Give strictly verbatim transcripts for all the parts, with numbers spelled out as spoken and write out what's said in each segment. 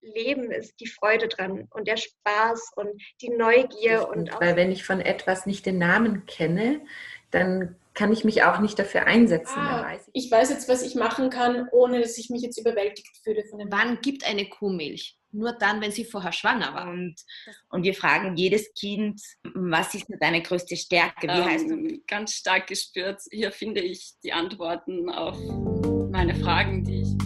Leben ist die Freude dran und der Spaß und die Neugier. Und auch weil wenn ich von etwas nicht den Namen kenne, dann kann ich mich auch nicht dafür einsetzen. Ah, weiß ich. ich weiß jetzt, was ich machen kann, ohne dass ich mich jetzt überwältigt fühle von dem. Wann gibt eine Kuh Milch? Nur dann, wenn sie vorher schwanger war. Und, und wir fragen jedes Kind, was ist deine größte Stärke? Wie ähm, heißt du? Ganz stark gespürt. Hier finde ich die Antworten auf meine Fragen, die ich...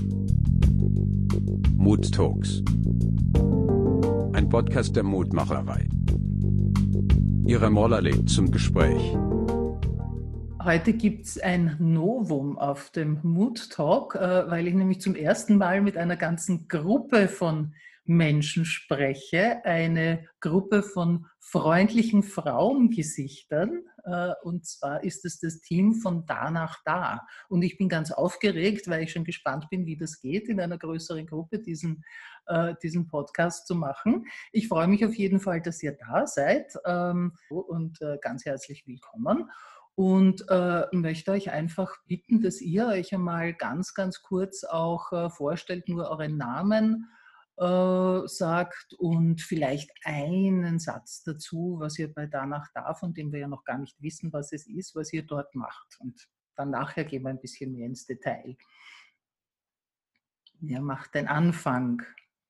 Mood Talks. Ein Podcast der Mutmacherei. Ira Moller lädt zum Gespräch. Heute gibt es ein Novum auf dem Mood Talk, weil ich nämlich zum ersten Mal mit einer ganzen Gruppe von Menschen spreche. Eine Gruppe von freundlichen Frauengesichtern. Und zwar ist es das Team von Danach Da. Und ich bin ganz aufgeregt, weil ich schon gespannt bin, wie das geht, in einer größeren Gruppe diesen, diesen Podcast zu machen. Ich freue mich auf jeden Fall, dass ihr da seid und ganz herzlich willkommen. Und äh, möchte euch einfach bitten, dass ihr euch einmal ganz, ganz kurz auch äh, vorstellt, nur euren Namen äh, sagt und vielleicht einen Satz dazu, was ihr bei Danach Da, von dem wir ja noch gar nicht wissen, was es ist, was ihr dort macht. Und dann nachher gehen wir ein bisschen mehr ins Detail. Wer macht den Anfang?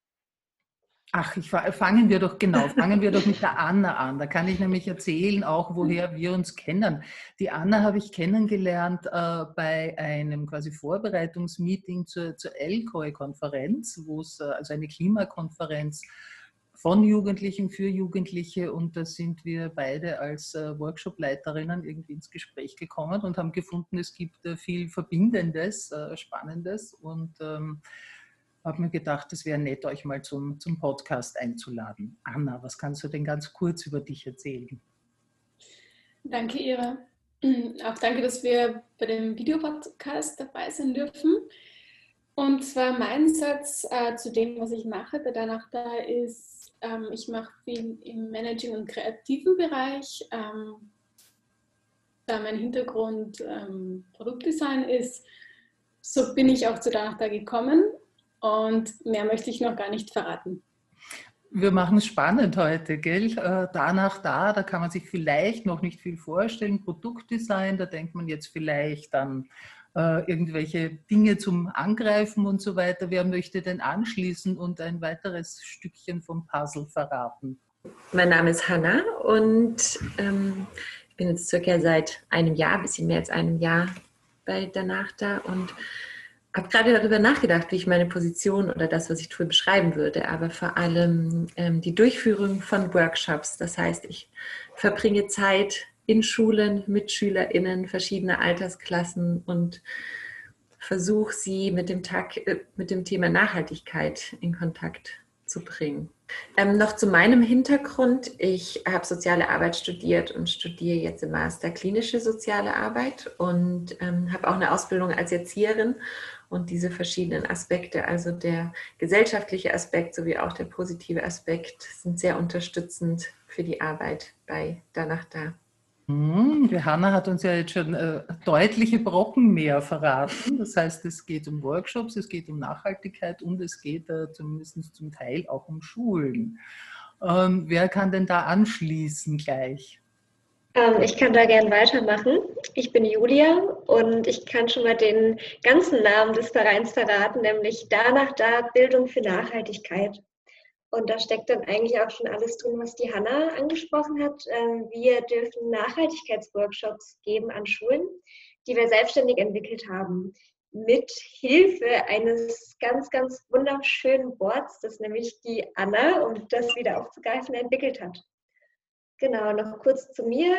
Ach, ich, fangen wir doch genau, fangen wir doch mit der Anna an. Da kann ich nämlich erzählen, auch woher wir uns kennen. Die Anna habe ich kennengelernt äh, bei einem quasi Vorbereitungsmeeting zur, zur L C O E-Konferenz, wo es äh, also eine Klimakonferenz von Jugendlichen für Jugendliche, und da sind wir beide als äh, Workshopleiterinnen irgendwie ins Gespräch gekommen und haben gefunden, es gibt äh, viel Verbindendes, äh, Spannendes, und ähm, habe mir gedacht, es wäre nett, euch mal zum, zum Podcast einzuladen. Anna, was kannst du denn ganz kurz über dich erzählen? Danke, Ira. Auch danke, dass wir bei dem Videopodcast dabei sein dürfen. Und zwar mein Satz äh, zu dem, was ich mache bei Danach Da ist, ähm, ich mache viel im Managing- und kreativen Bereich. Ähm, da mein Hintergrund ähm, Produktdesign ist, so bin ich auch zu Danach Da gekommen. Und mehr möchte ich noch gar nicht verraten. Wir machen es spannend heute, gell? Danach Da, da kann man sich vielleicht noch nicht viel vorstellen. Produktdesign, da denkt man jetzt vielleicht an äh, irgendwelche Dinge zum Angreifen und so weiter. Wer möchte denn anschließen und ein weiteres Stückchen vom Puzzle verraten? Mein Name ist Hanna und ähm, ich bin jetzt circa seit einem Jahr, ein bisschen mehr als einem Jahr bei Danach Da und habe gerade darüber nachgedacht, wie ich meine Position oder das, was ich tue, beschreiben würde, aber vor allem ähm, die Durchführung von Workshops. Das heißt, ich verbringe Zeit in Schulen mit SchülerInnen verschiedener Altersklassen und versuche sie mit dem, Tag, äh, mit dem Thema Nachhaltigkeit in Kontakt zu bringen. Ähm, noch zu meinem Hintergrund. Ich habe soziale Arbeit studiert und studiere jetzt im Master klinische soziale Arbeit und ähm, habe auch eine Ausbildung als Erzieherin. Und diese verschiedenen Aspekte, also der gesellschaftliche Aspekt sowie auch der positive Aspekt, sind sehr unterstützend für die Arbeit bei Danach Da. Hm, die Hanna hat uns ja jetzt schon äh, deutliche Brocken mehr verraten. Das heißt, es geht um Workshops, es geht um Nachhaltigkeit und es geht äh, zumindest zum Teil auch um Schulen. Ähm, wer kann denn da anschließen gleich? Ähm, ich kann da gern weitermachen. Ich bin Julia und ich kann schon mal den ganzen Namen des Vereins verraten, nämlich Danach Da Bildung für Nachhaltigkeit. Und da steckt dann eigentlich auch schon alles drin, was die Hanna angesprochen hat. Wir dürfen Nachhaltigkeitsworkshops geben an Schulen, die wir selbstständig entwickelt haben, mit Hilfe eines ganz, ganz wunderschönen Boards, das nämlich die Anna, um das wieder aufzugreifen, entwickelt hat. Genau, noch kurz zu mir.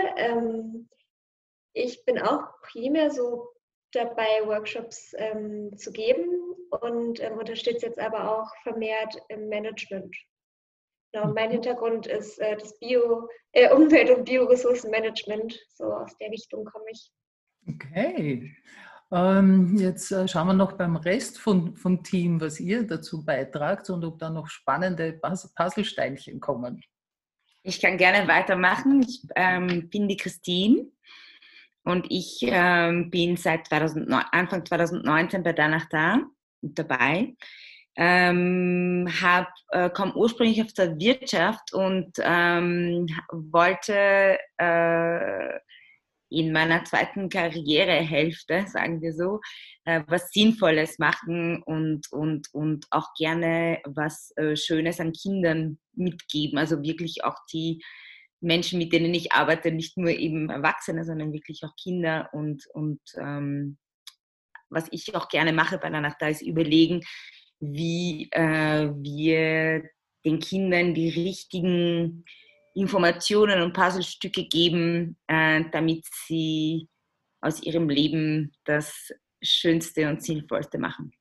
Ich bin auch primär so dabei, Workshops ähm, zu geben und ähm, unterstütze jetzt aber auch vermehrt im Management. Genau, mein Hintergrund ist äh, das Bio, äh, Umwelt- und Bioressourcenmanagement. So aus der Richtung komme ich. Okay. Ähm, jetzt äh, schauen wir noch beim Rest von, vom Team, was ihr dazu beitragt und ob da noch spannende Puzzlesteinchen kommen. Ich kann gerne weitermachen. Ich ähm, bin die Christine. Und ich ähm, bin seit zweitausendneun, Anfang zwanzig neunzehn bei Danach Da dabei. Ähm, hab, äh, komme ursprünglich aus der Wirtschaft und ähm, wollte äh, in meiner zweiten Karrierehälfte, sagen wir so, äh, was Sinnvolles machen und, und, und auch gerne was äh, Schönes an Kindern mitgeben. Also wirklich auch die Menschen, mit denen ich arbeite, nicht nur eben Erwachsene, sondern wirklich auch Kinder. Und, und ähm, was ich auch gerne mache bei der Nacht da ist überlegen, wie äh, wir den Kindern die richtigen Informationen und Puzzlestücke geben, äh, damit sie aus ihrem Leben das Schönste und Sinnvollste machen.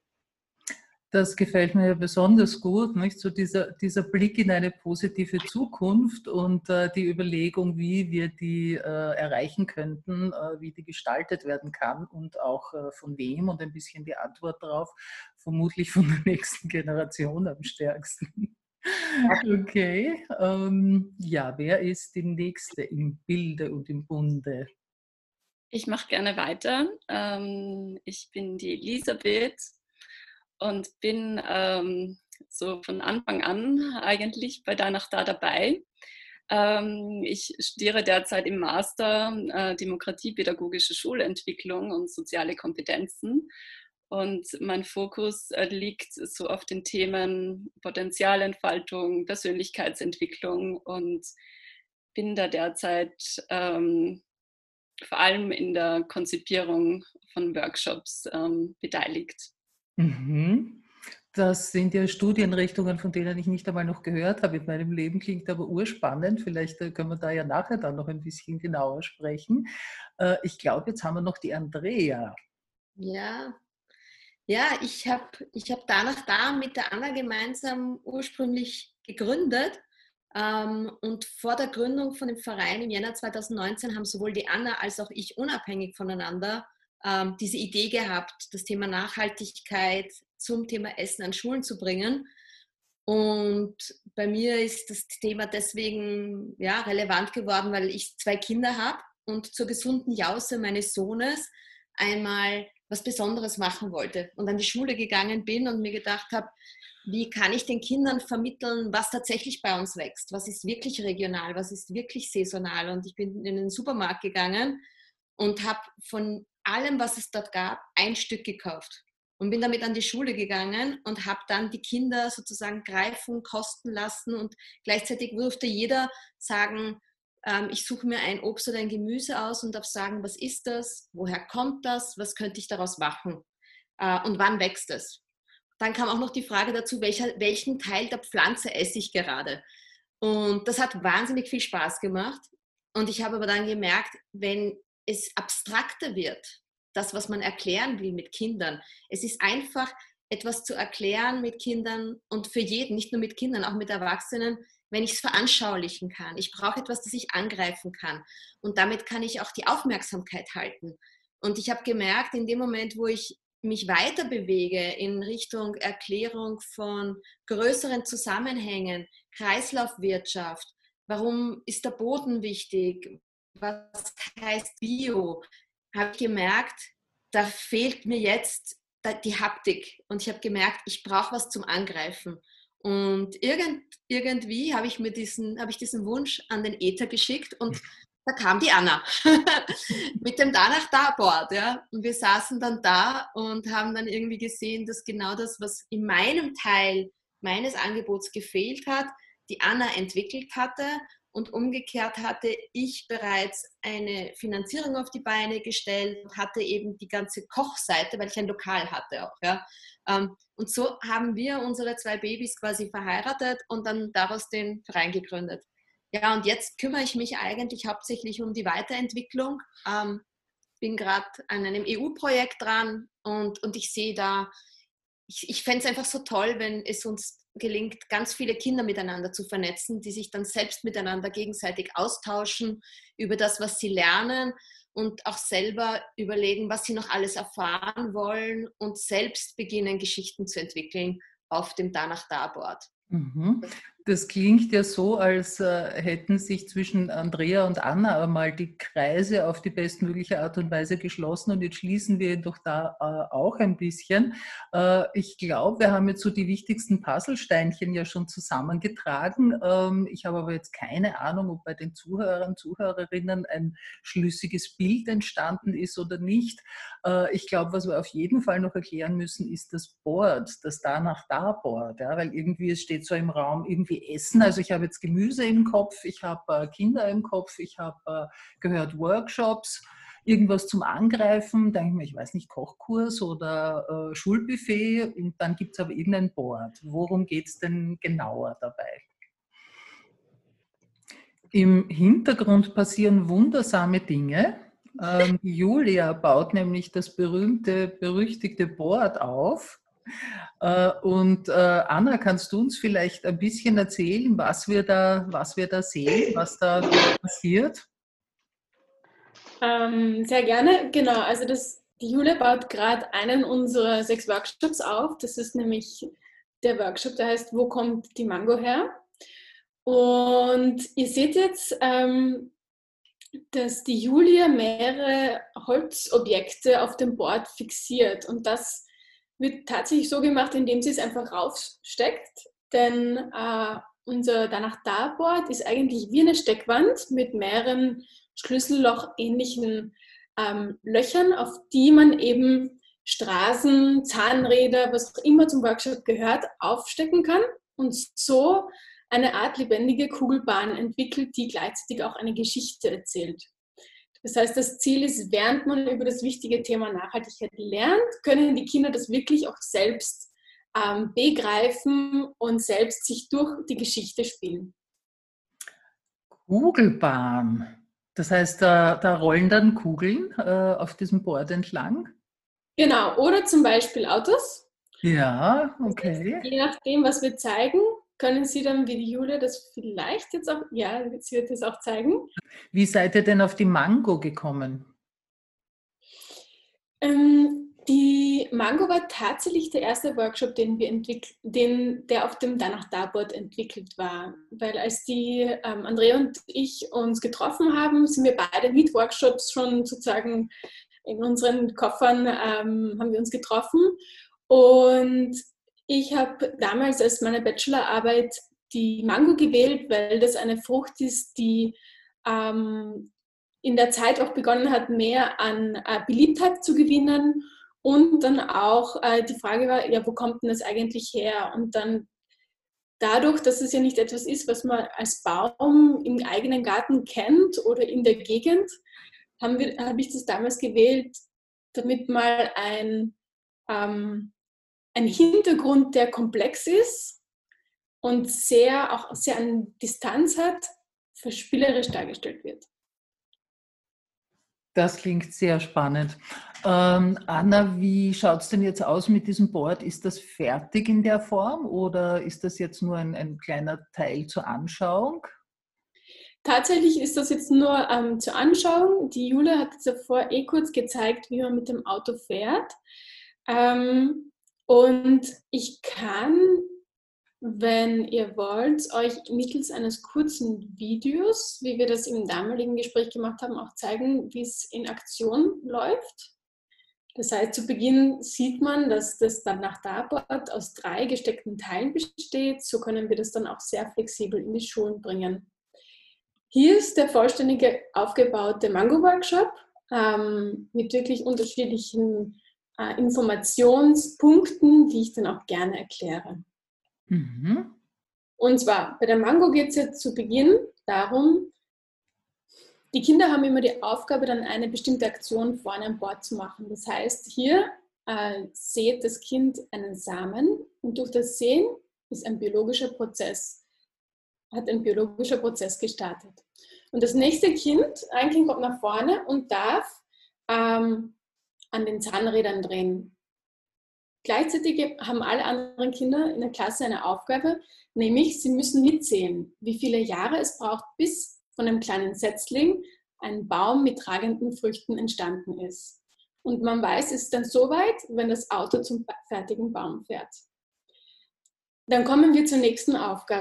Das gefällt mir ja besonders gut, nicht? So dieser, dieser Blick in eine positive Zukunft und äh, die Überlegung, wie wir die äh, erreichen könnten, äh, wie die gestaltet werden kann und auch äh, von wem und ein bisschen die Antwort darauf, vermutlich von der nächsten Generation am stärksten. Okay, ähm, ja, wer ist die Nächste im Bilde und im Bunde? Ich mache gerne weiter. Ähm, ich bin die Elisabeth und bin ähm, so von Anfang an eigentlich bei Da nach Da dabei. Ähm, ich studiere derzeit im Master äh, Demokratiepädagogische Schulentwicklung und soziale Kompetenzen. Und mein Fokus äh, liegt so auf den Themen Potenzialentfaltung, Persönlichkeitsentwicklung und bin da derzeit ähm, vor allem in der Konzipierung von Workshops ähm, beteiligt. Mhm. Das sind ja Studienrichtungen, von denen ich nicht einmal noch gehört habe in meinem Leben, klingt aber urspannend. Vielleicht können wir da ja nachher dann noch ein bisschen genauer sprechen. Ich glaube, jetzt haben wir noch die Andrea. Ja, ja ich habe ich hab Da nach Da mit der Anna gemeinsam ursprünglich gegründet. Und vor der Gründung von dem Verein im Jänner zweitausendneunzehn haben sowohl die Anna als auch ich unabhängig voneinander diese Idee gehabt, das Thema Nachhaltigkeit zum Thema Essen an Schulen zu bringen. Und bei mir ist das Thema deswegen ja, relevant geworden, weil ich zwei Kinder habe und zur gesunden Jause meines Sohnes einmal was Besonderes machen wollte und an die Schule gegangen bin und mir gedacht habe, wie kann ich den Kindern vermitteln, was tatsächlich bei uns wächst, was ist wirklich regional, was ist wirklich saisonal. Und ich bin in den Supermarkt gegangen und habe von allem, was es dort gab, ein Stück gekauft und bin damit an die Schule gegangen und habe dann die Kinder sozusagen greifen, kosten lassen und gleichzeitig durfte jeder sagen, ähm, ich suche mir ein Obst oder ein Gemüse aus und darf sagen, was ist das, woher kommt das, was könnte ich daraus machen äh, und wann wächst es. Dann kam auch noch die Frage dazu, welcher, welchen Teil der Pflanze esse ich gerade. Und das hat wahnsinnig viel Spaß gemacht. Und ich habe aber dann gemerkt, wenn es abstrakter wird, das, was man erklären will mit Kindern, es ist einfach etwas zu erklären mit Kindern und für jeden, nicht nur mit Kindern, auch mit Erwachsenen, wenn ich es veranschaulichen kann. Ich brauche etwas, das ich angreifen kann. Und damit kann ich auch die Aufmerksamkeit halten. Und ich habe gemerkt, in dem Moment, wo ich mich weiter bewege in Richtung Erklärung von größeren Zusammenhängen, Kreislaufwirtschaft, warum ist der Boden wichtig, was heißt Bio, habe ich gemerkt, da fehlt mir jetzt die Haptik und ich habe gemerkt, ich brauche was zum Angreifen. Und irgend, irgendwie habe ich mir diesen, habe ich diesen Wunsch an den Äther geschickt und da kam die Anna mit dem Da nach Da Board. Ja? Und wir saßen dann da und haben dann irgendwie gesehen, dass genau das, was in meinem Teil meines Angebots gefehlt hat, die Anna entwickelt hatte und umgekehrt hatte ich bereits eine Finanzierung auf die Beine gestellt und hatte eben die ganze Kochseite, weil ich ein Lokal hatte auch. Ja? Und so haben wir unsere zwei Babys quasi verheiratet und dann daraus den Verein gegründet. Ja, und jetzt kümmere ich mich eigentlich hauptsächlich um die Weiterentwicklung. Ähm, bin gerade an einem E U-Projekt dran und, und ich sehe da, ich, ich fände es einfach so toll, wenn es uns gelingt, ganz viele Kinder miteinander zu vernetzen, die sich dann selbst miteinander gegenseitig austauschen über das, was sie lernen und auch selber überlegen, was sie noch alles erfahren wollen und selbst beginnen, Geschichten zu entwickeln auf dem Da nach Da Board. Mhm. Das klingt ja so, als äh, hätten sich zwischen Andrea und Anna einmal die Kreise auf die bestmögliche Art und Weise geschlossen und jetzt schließen wir doch da äh, auch ein bisschen. Äh, ich glaube, wir haben jetzt so die wichtigsten Puzzlesteinchen ja schon zusammengetragen. Ähm, ich habe aber jetzt keine Ahnung, ob bei den Zuhörern, Zuhörerinnen ein schlüssiges Bild entstanden ist oder nicht. Äh, ich glaube, was wir auf jeden Fall noch erklären müssen, ist das Board, das Danach-Da-Board, ja, weil irgendwie es steht so im Raum, irgendwie Essen. Also ich habe jetzt Gemüse im Kopf, ich habe äh, Kinder im Kopf, ich habe äh, gehört Workshops, irgendwas zum Angreifen, denke ich mir, ich weiß nicht, Kochkurs oder äh, Schulbuffet und dann gibt es aber irgendein Board. Worum geht es denn genauer dabei? Im Hintergrund passieren wundersame Dinge. Ähm, Julia baut nämlich das berühmte, berüchtigte Board auf. Äh, und äh, Anna, kannst du uns vielleicht ein bisschen erzählen, was wir da, was wir da sehen, was da passiert? Ähm, sehr gerne, genau. Also das, die Julia baut gerade einen unserer sechs Workshops auf. Das ist nämlich der Workshop, der heißt Wo kommt die Mango her? Und ihr seht jetzt, ähm, dass die Julia mehrere Holzobjekte auf dem Board fixiert. Und das wird tatsächlich so gemacht, indem sie es einfach raufsteckt. Denn äh, unser Danach-Da-Board ist eigentlich wie eine Steckwand mit mehreren Schlüsselloch-ähnlichen ähm, Löchern, auf die man eben Straßen, Zahnräder, was auch immer zum Workshop gehört, aufstecken kann und so eine Art lebendige Kugelbahn entwickelt, die gleichzeitig auch eine Geschichte erzählt. Das heißt, das Ziel ist, während man über das wichtige Thema Nachhaltigkeit lernt, können die Kinder das wirklich auch selbst ähm, begreifen und selbst sich durch die Geschichte spielen. Kugelbahn. Das heißt, da, da rollen dann Kugeln äh, auf diesem Board entlang? Genau, oder zum Beispiel Autos. Ja, okay. Je nachdem, was wir zeigen, können Sie dann, wie die Julia das vielleicht jetzt auch, ja, sie wird das auch zeigen. Wie seid ihr denn auf die Mango gekommen? Ähm, die Mango war tatsächlich der erste Workshop, den wir entwickelt, den, der auf dem Danach-Da-Board entwickelt war. Weil als die ähm, Andrea und ich uns getroffen haben, sind wir beide mit Workshops schon sozusagen in unseren Koffern ähm, haben wir uns getroffen. Und ich habe damals als meine Bachelorarbeit die Mango gewählt, weil das eine Frucht ist, die ähm, in der Zeit auch begonnen hat, mehr an äh, Beliebtheit zu gewinnen. Und dann auch äh, die Frage war, ja, wo kommt denn das eigentlich her? Und dann dadurch, dass es ja nicht etwas ist, was man als Baum im eigenen Garten kennt oder in der Gegend, haben wir, habe ich das damals gewählt, damit mal ein, ähm, ein Hintergrund, der komplex ist und sehr, auch sehr eine Distanz hat, verspielerisch dargestellt wird. Das klingt sehr spannend. Ähm, Anna, wie schaut es denn jetzt aus mit diesem Board? Ist das fertig in der Form oder ist das jetzt nur ein, ein kleiner Teil zur Anschauung? Tatsächlich ist das jetzt nur ähm, zur Anschauung. Die Julia hat jetzt davor eh kurz gezeigt, wie man mit dem Auto fährt. Ähm, und ich kann, wenn ihr wollt, euch mittels eines kurzen Videos, wie wir das im damaligen Gespräch gemacht haben, auch zeigen, wie es in Aktion läuft. Das heißt, zu Beginn sieht man, dass das Danach-Da-Board aus drei gesteckten Teilen besteht. So können wir das dann auch sehr flexibel in die Schulen bringen. Hier ist der vollständige aufgebaute Mango-Workshop ähm, mit wirklich unterschiedlichen äh, Informationspunkten, die ich dann auch gerne erkläre. Mhm. Und zwar, bei der Mango geht es jetzt zu Beginn darum, die Kinder haben immer die Aufgabe, dann eine bestimmte Aktion vorne an Bord zu machen. Das heißt, hier äh, sät das Kind einen Samen und durch das Säen ist ein biologischer Prozess hat ein biologischer Prozess gestartet. Und das nächste Kind, ein Kind kommt nach vorne und darf ähm, an den Zahnrädern drehen. Gleichzeitig haben alle anderen Kinder in der Klasse eine Aufgabe, nämlich sie müssen mitzählen, wie viele Jahre es braucht, bis von einem kleinen Setzling ein Baum mit tragenden Früchten entstanden ist. Und man weiß, es ist dann so weit, wenn das Auto zum fertigen Baum fährt. Dann kommen wir zur nächsten Aufgabe.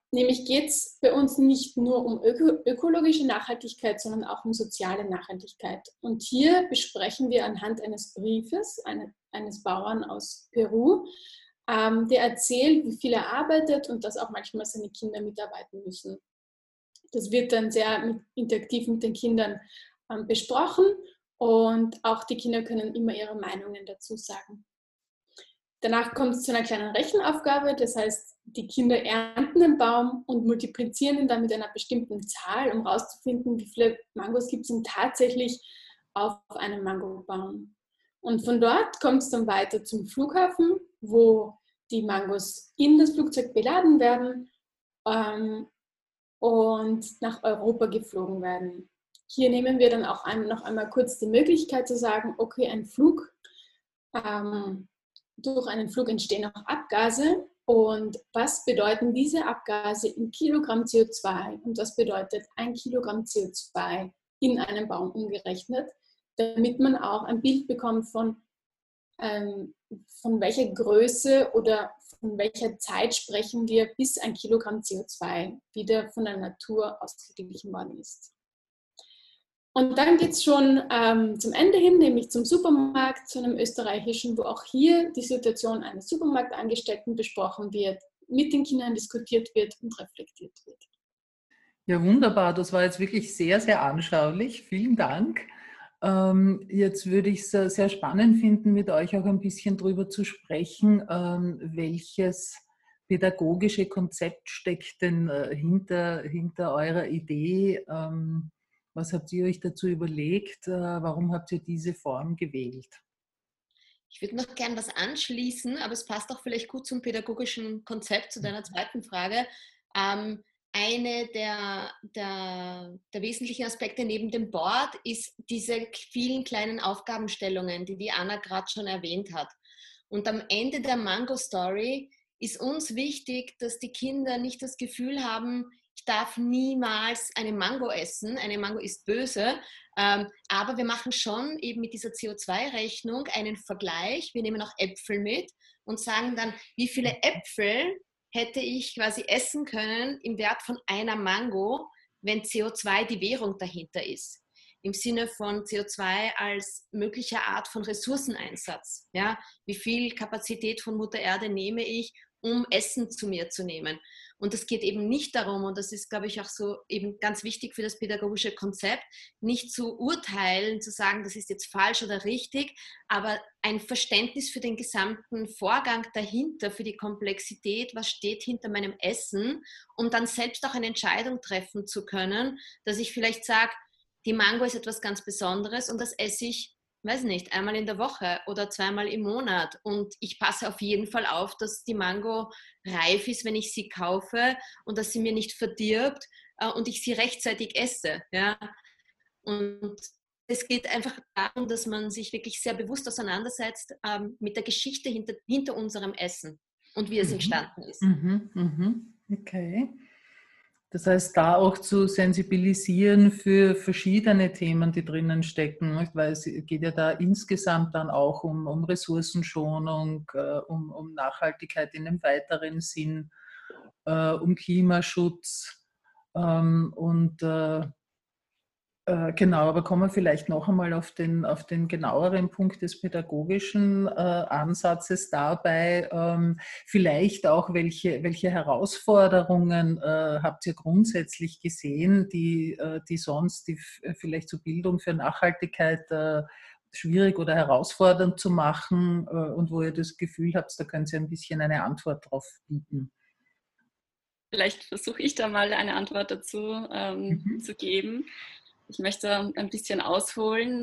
Nämlich geht es bei uns nicht nur um öko ökologische Nachhaltigkeit, sondern auch um soziale Nachhaltigkeit. Und hier besprechen wir anhand eines Briefes eine, eines Bauern aus Peru, ähm, der erzählt, wie viel er arbeitet und dass auch manchmal seine Kinder mitarbeiten müssen. Das wird dann sehr mit, interaktiv mit den Kindern ähm, besprochen und auch die Kinder können immer ihre Meinungen dazu sagen. Danach kommt es zu einer kleinen Rechenaufgabe, das heißt, die Kinder ernten den Baum und multiplizieren ihn dann mit einer bestimmten Zahl, um herauszufinden, wie viele Mangos gibt es denn tatsächlich auf einem Mangobaum. Und von dort kommt es dann weiter zum Flughafen, wo die Mangos in das Flugzeug beladen werden ähm, und nach Europa geflogen werden. Hier nehmen wir dann auch ein, noch einmal kurz die Möglichkeit zu sagen, okay, ein Flug, ähm, durch einen Flug entstehen auch Abgase. Und was bedeuten diese Abgase in Kilogramm C O zwei? Und was bedeutet ein Kilogramm C O zwei in einem Baum umgerechnet, damit man auch ein Bild bekommt von, ähm, von welcher Größe oder von welcher Zeit sprechen wir, bis ein Kilogramm C O zwei wieder von der Natur ausgeglichen worden ist. Und dann geht es schon ähm, zum Ende hin, nämlich zum Supermarkt, zu einem österreichischen, wo auch hier die Situation eines Supermarktangestellten besprochen wird, mit den Kindern diskutiert wird und reflektiert wird. Ja, wunderbar. Das war jetzt wirklich sehr, sehr anschaulich. Vielen Dank. Ähm, jetzt würde ich es sehr spannend finden, mit euch auch ein bisschen darüber zu sprechen, ähm, welches pädagogische Konzept steckt denn äh, hinter, hinter eurer Idee. Ähm, Was habt ihr euch dazu überlegt? Warum habt ihr diese Form gewählt? Ich würde noch gern was anschließen, aber es passt auch vielleicht gut zum pädagogischen Konzept, zu deiner zweiten Frage. Ähm, eine der, der, der wesentlichen Aspekte neben dem Board ist diese vielen kleinen Aufgabenstellungen, die die Anna gerade schon erwähnt hat. Und am Ende der Mango-Story ist uns wichtig, dass die Kinder nicht das Gefühl haben, ich darf niemals eine Mango essen, eine Mango ist böse, ähm, aber wir machen schon eben mit dieser C O zwei Rechnung einen Vergleich. Wir nehmen auch Äpfel mit und sagen dann, wie viele Äpfel hätte ich quasi essen können im Wert von einer Mango, wenn C O zwei die Währung dahinter ist. Im Sinne von C O zwei als mögliche Art von Ressourceneinsatz. Ja? Wie viel Kapazität von Mutter Erde nehme ich, um Essen zu mir zu nehmen? Und es geht eben nicht darum, und das ist, glaube ich, auch so eben ganz wichtig für das pädagogische Konzept, nicht zu urteilen, zu sagen, das ist jetzt falsch oder richtig, aber ein Verständnis für den gesamten Vorgang dahinter, für die Komplexität, was steht hinter meinem Essen, um dann selbst auch eine Entscheidung treffen zu können, dass ich vielleicht sage, die Mango ist etwas ganz Besonderes und das esse ich, weiß nicht, einmal in der Woche oder zweimal im Monat. Und ich passe auf jeden Fall auf, dass die Mango reif ist, wenn ich sie kaufe und dass sie mir nicht verdirbt äh, und ich sie rechtzeitig esse. Ja? Und es geht einfach darum, dass man sich wirklich sehr bewusst auseinandersetzt ähm, mit der Geschichte hinter, hinter unserem Essen und wie es entstanden ist. Mhm, mhm, okay. Das heißt, da auch zu sensibilisieren für verschiedene Themen, die drinnen stecken, nicht? Weil es geht ja da insgesamt dann auch um, um Ressourcenschonung, äh, um, um Nachhaltigkeit in einem weiteren Sinn, äh, um Klimaschutz ähm, und äh, äh, genau, aber kommen wir vielleicht noch einmal auf den, auf den genaueren Punkt des pädagogischen äh, Ansatzes dabei. Ähm, vielleicht auch, welche, welche Herausforderungen äh, habt ihr grundsätzlich gesehen, die, äh, die sonst die vielleicht zur Bildung für Nachhaltigkeit äh, schwierig oder herausfordernd zu machen äh, und wo ihr das Gefühl habt, da könnt ihr ein bisschen eine Antwort drauf bieten? Vielleicht versuche ich da mal eine Antwort dazu ähm, mhm. zu geben. Ich möchte ein bisschen ausholen.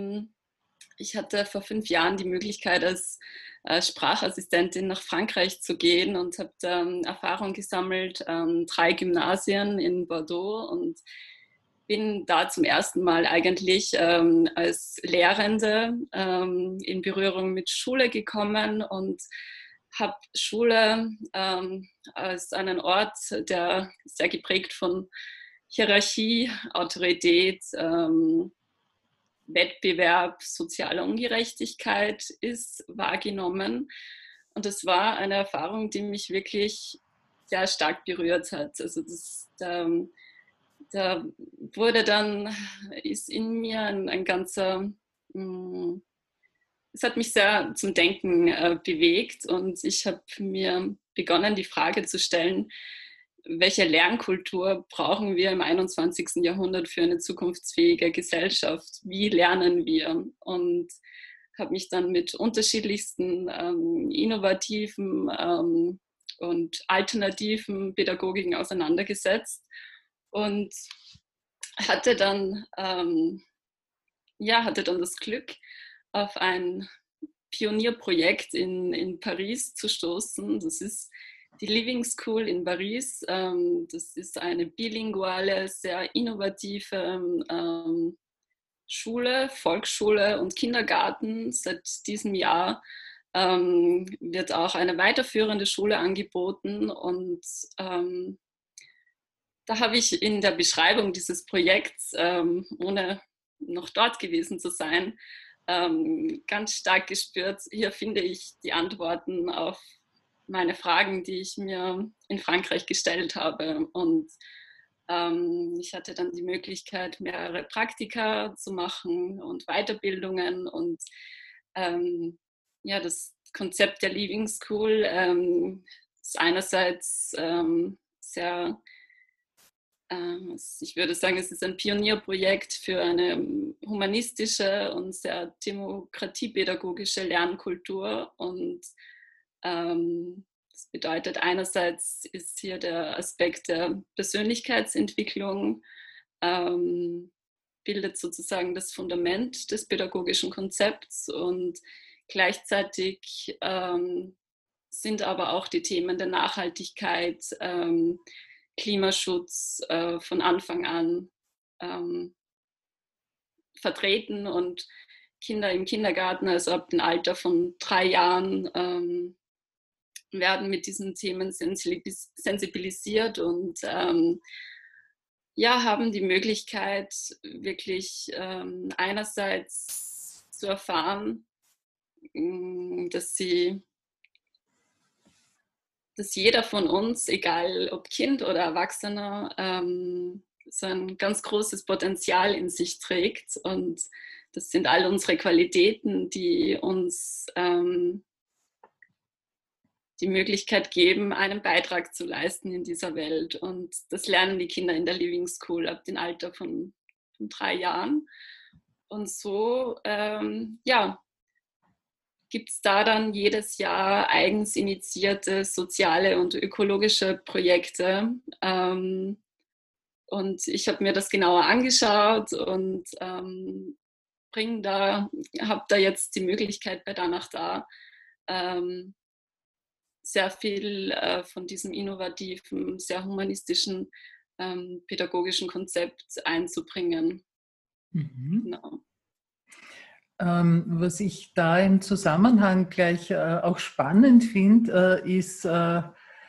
Ich hatte vor fünf Jahren die Möglichkeit, als Sprachassistentin nach Frankreich zu gehen und habe da Erfahrung gesammelt, drei Gymnasien in Bordeaux und bin da zum ersten Mal eigentlich als Lehrende in Berührung mit Schule gekommen und habe Schule als einen Ort, der sehr geprägt von Hierarchie, Autorität, ähm, Wettbewerb, soziale Ungerechtigkeit ist wahrgenommen. Und das war eine Erfahrung, die mich wirklich sehr stark berührt hat. Also das, da, da wurde dann, ist in mir ein, ein ganzer, mh, es hat mich sehr zum Denken äh, bewegt und ich habe mir begonnen, die Frage zu stellen, welche Lernkultur brauchen wir im einundzwanzigsten Jahrhundert für eine zukunftsfähige Gesellschaft? Wie lernen wir? Und habe mich dann mit unterschiedlichsten ähm, innovativen ähm, und alternativen Pädagogiken auseinandergesetzt und hatte dann, ähm, ja, hatte dann das Glück, auf ein Pionierprojekt in, in Paris zu stoßen. Das ist die Living School in Paris. Ähm, das ist eine bilinguale, sehr innovative ähm, Schule, Volksschule und Kindergarten. Seit diesem Jahr ähm, wird auch eine weiterführende Schule angeboten und ähm, da habe ich in der Beschreibung dieses Projekts, ähm, ohne noch dort gewesen zu sein, ähm, ganz stark gespürt, hier finde ich die Antworten auf meine Fragen, die ich mir in Frankreich gestellt habe. Und ähm, ich hatte dann die Möglichkeit, mehrere Praktika zu machen und Weiterbildungen. Und ähm, ja, das Konzept der Living School ähm, ist einerseits ähm, sehr, ähm, ich würde sagen, es ist ein Pionierprojekt für eine humanistische und sehr demokratiepädagogische Lernkultur. Und ähm, das bedeutet, einerseits ist hier der Aspekt der Persönlichkeitsentwicklung, ähm, bildet sozusagen das Fundament des pädagogischen Konzepts und gleichzeitig ähm, sind aber auch die Themen der Nachhaltigkeit, ähm, Klimaschutz äh, von Anfang an ähm, vertreten und Kinder im Kindergarten, also ab dem Alter von drei Jahren, ähm, werden mit diesen Themen sensibilisiert und ähm, ja, haben die Möglichkeit, wirklich ähm, einerseits zu erfahren, dass sie, dass jeder von uns, egal ob Kind oder Erwachsener, ähm, so ein ganz großes Potenzial in sich trägt. Und das sind all unsere Qualitäten, die uns ähm, die Möglichkeit geben, einen Beitrag zu leisten in dieser Welt. Und das lernen die Kinder in der Living School ab dem Alter von, von drei Jahren. Und so, ähm, ja, gibt es da dann jedes Jahr eigens initiierte soziale und ökologische Projekte. Ähm, und ich habe mir das genauer angeschaut und ähm, bring da, habe da jetzt die Möglichkeit bei Danach Da, ähm, sehr viel äh, von diesem innovativen, sehr humanistischen, ähm, pädagogischen Konzept einzubringen. Mhm. Genau. Ähm, was ich da im Zusammenhang gleich äh, auch spannend finde, äh, ist äh,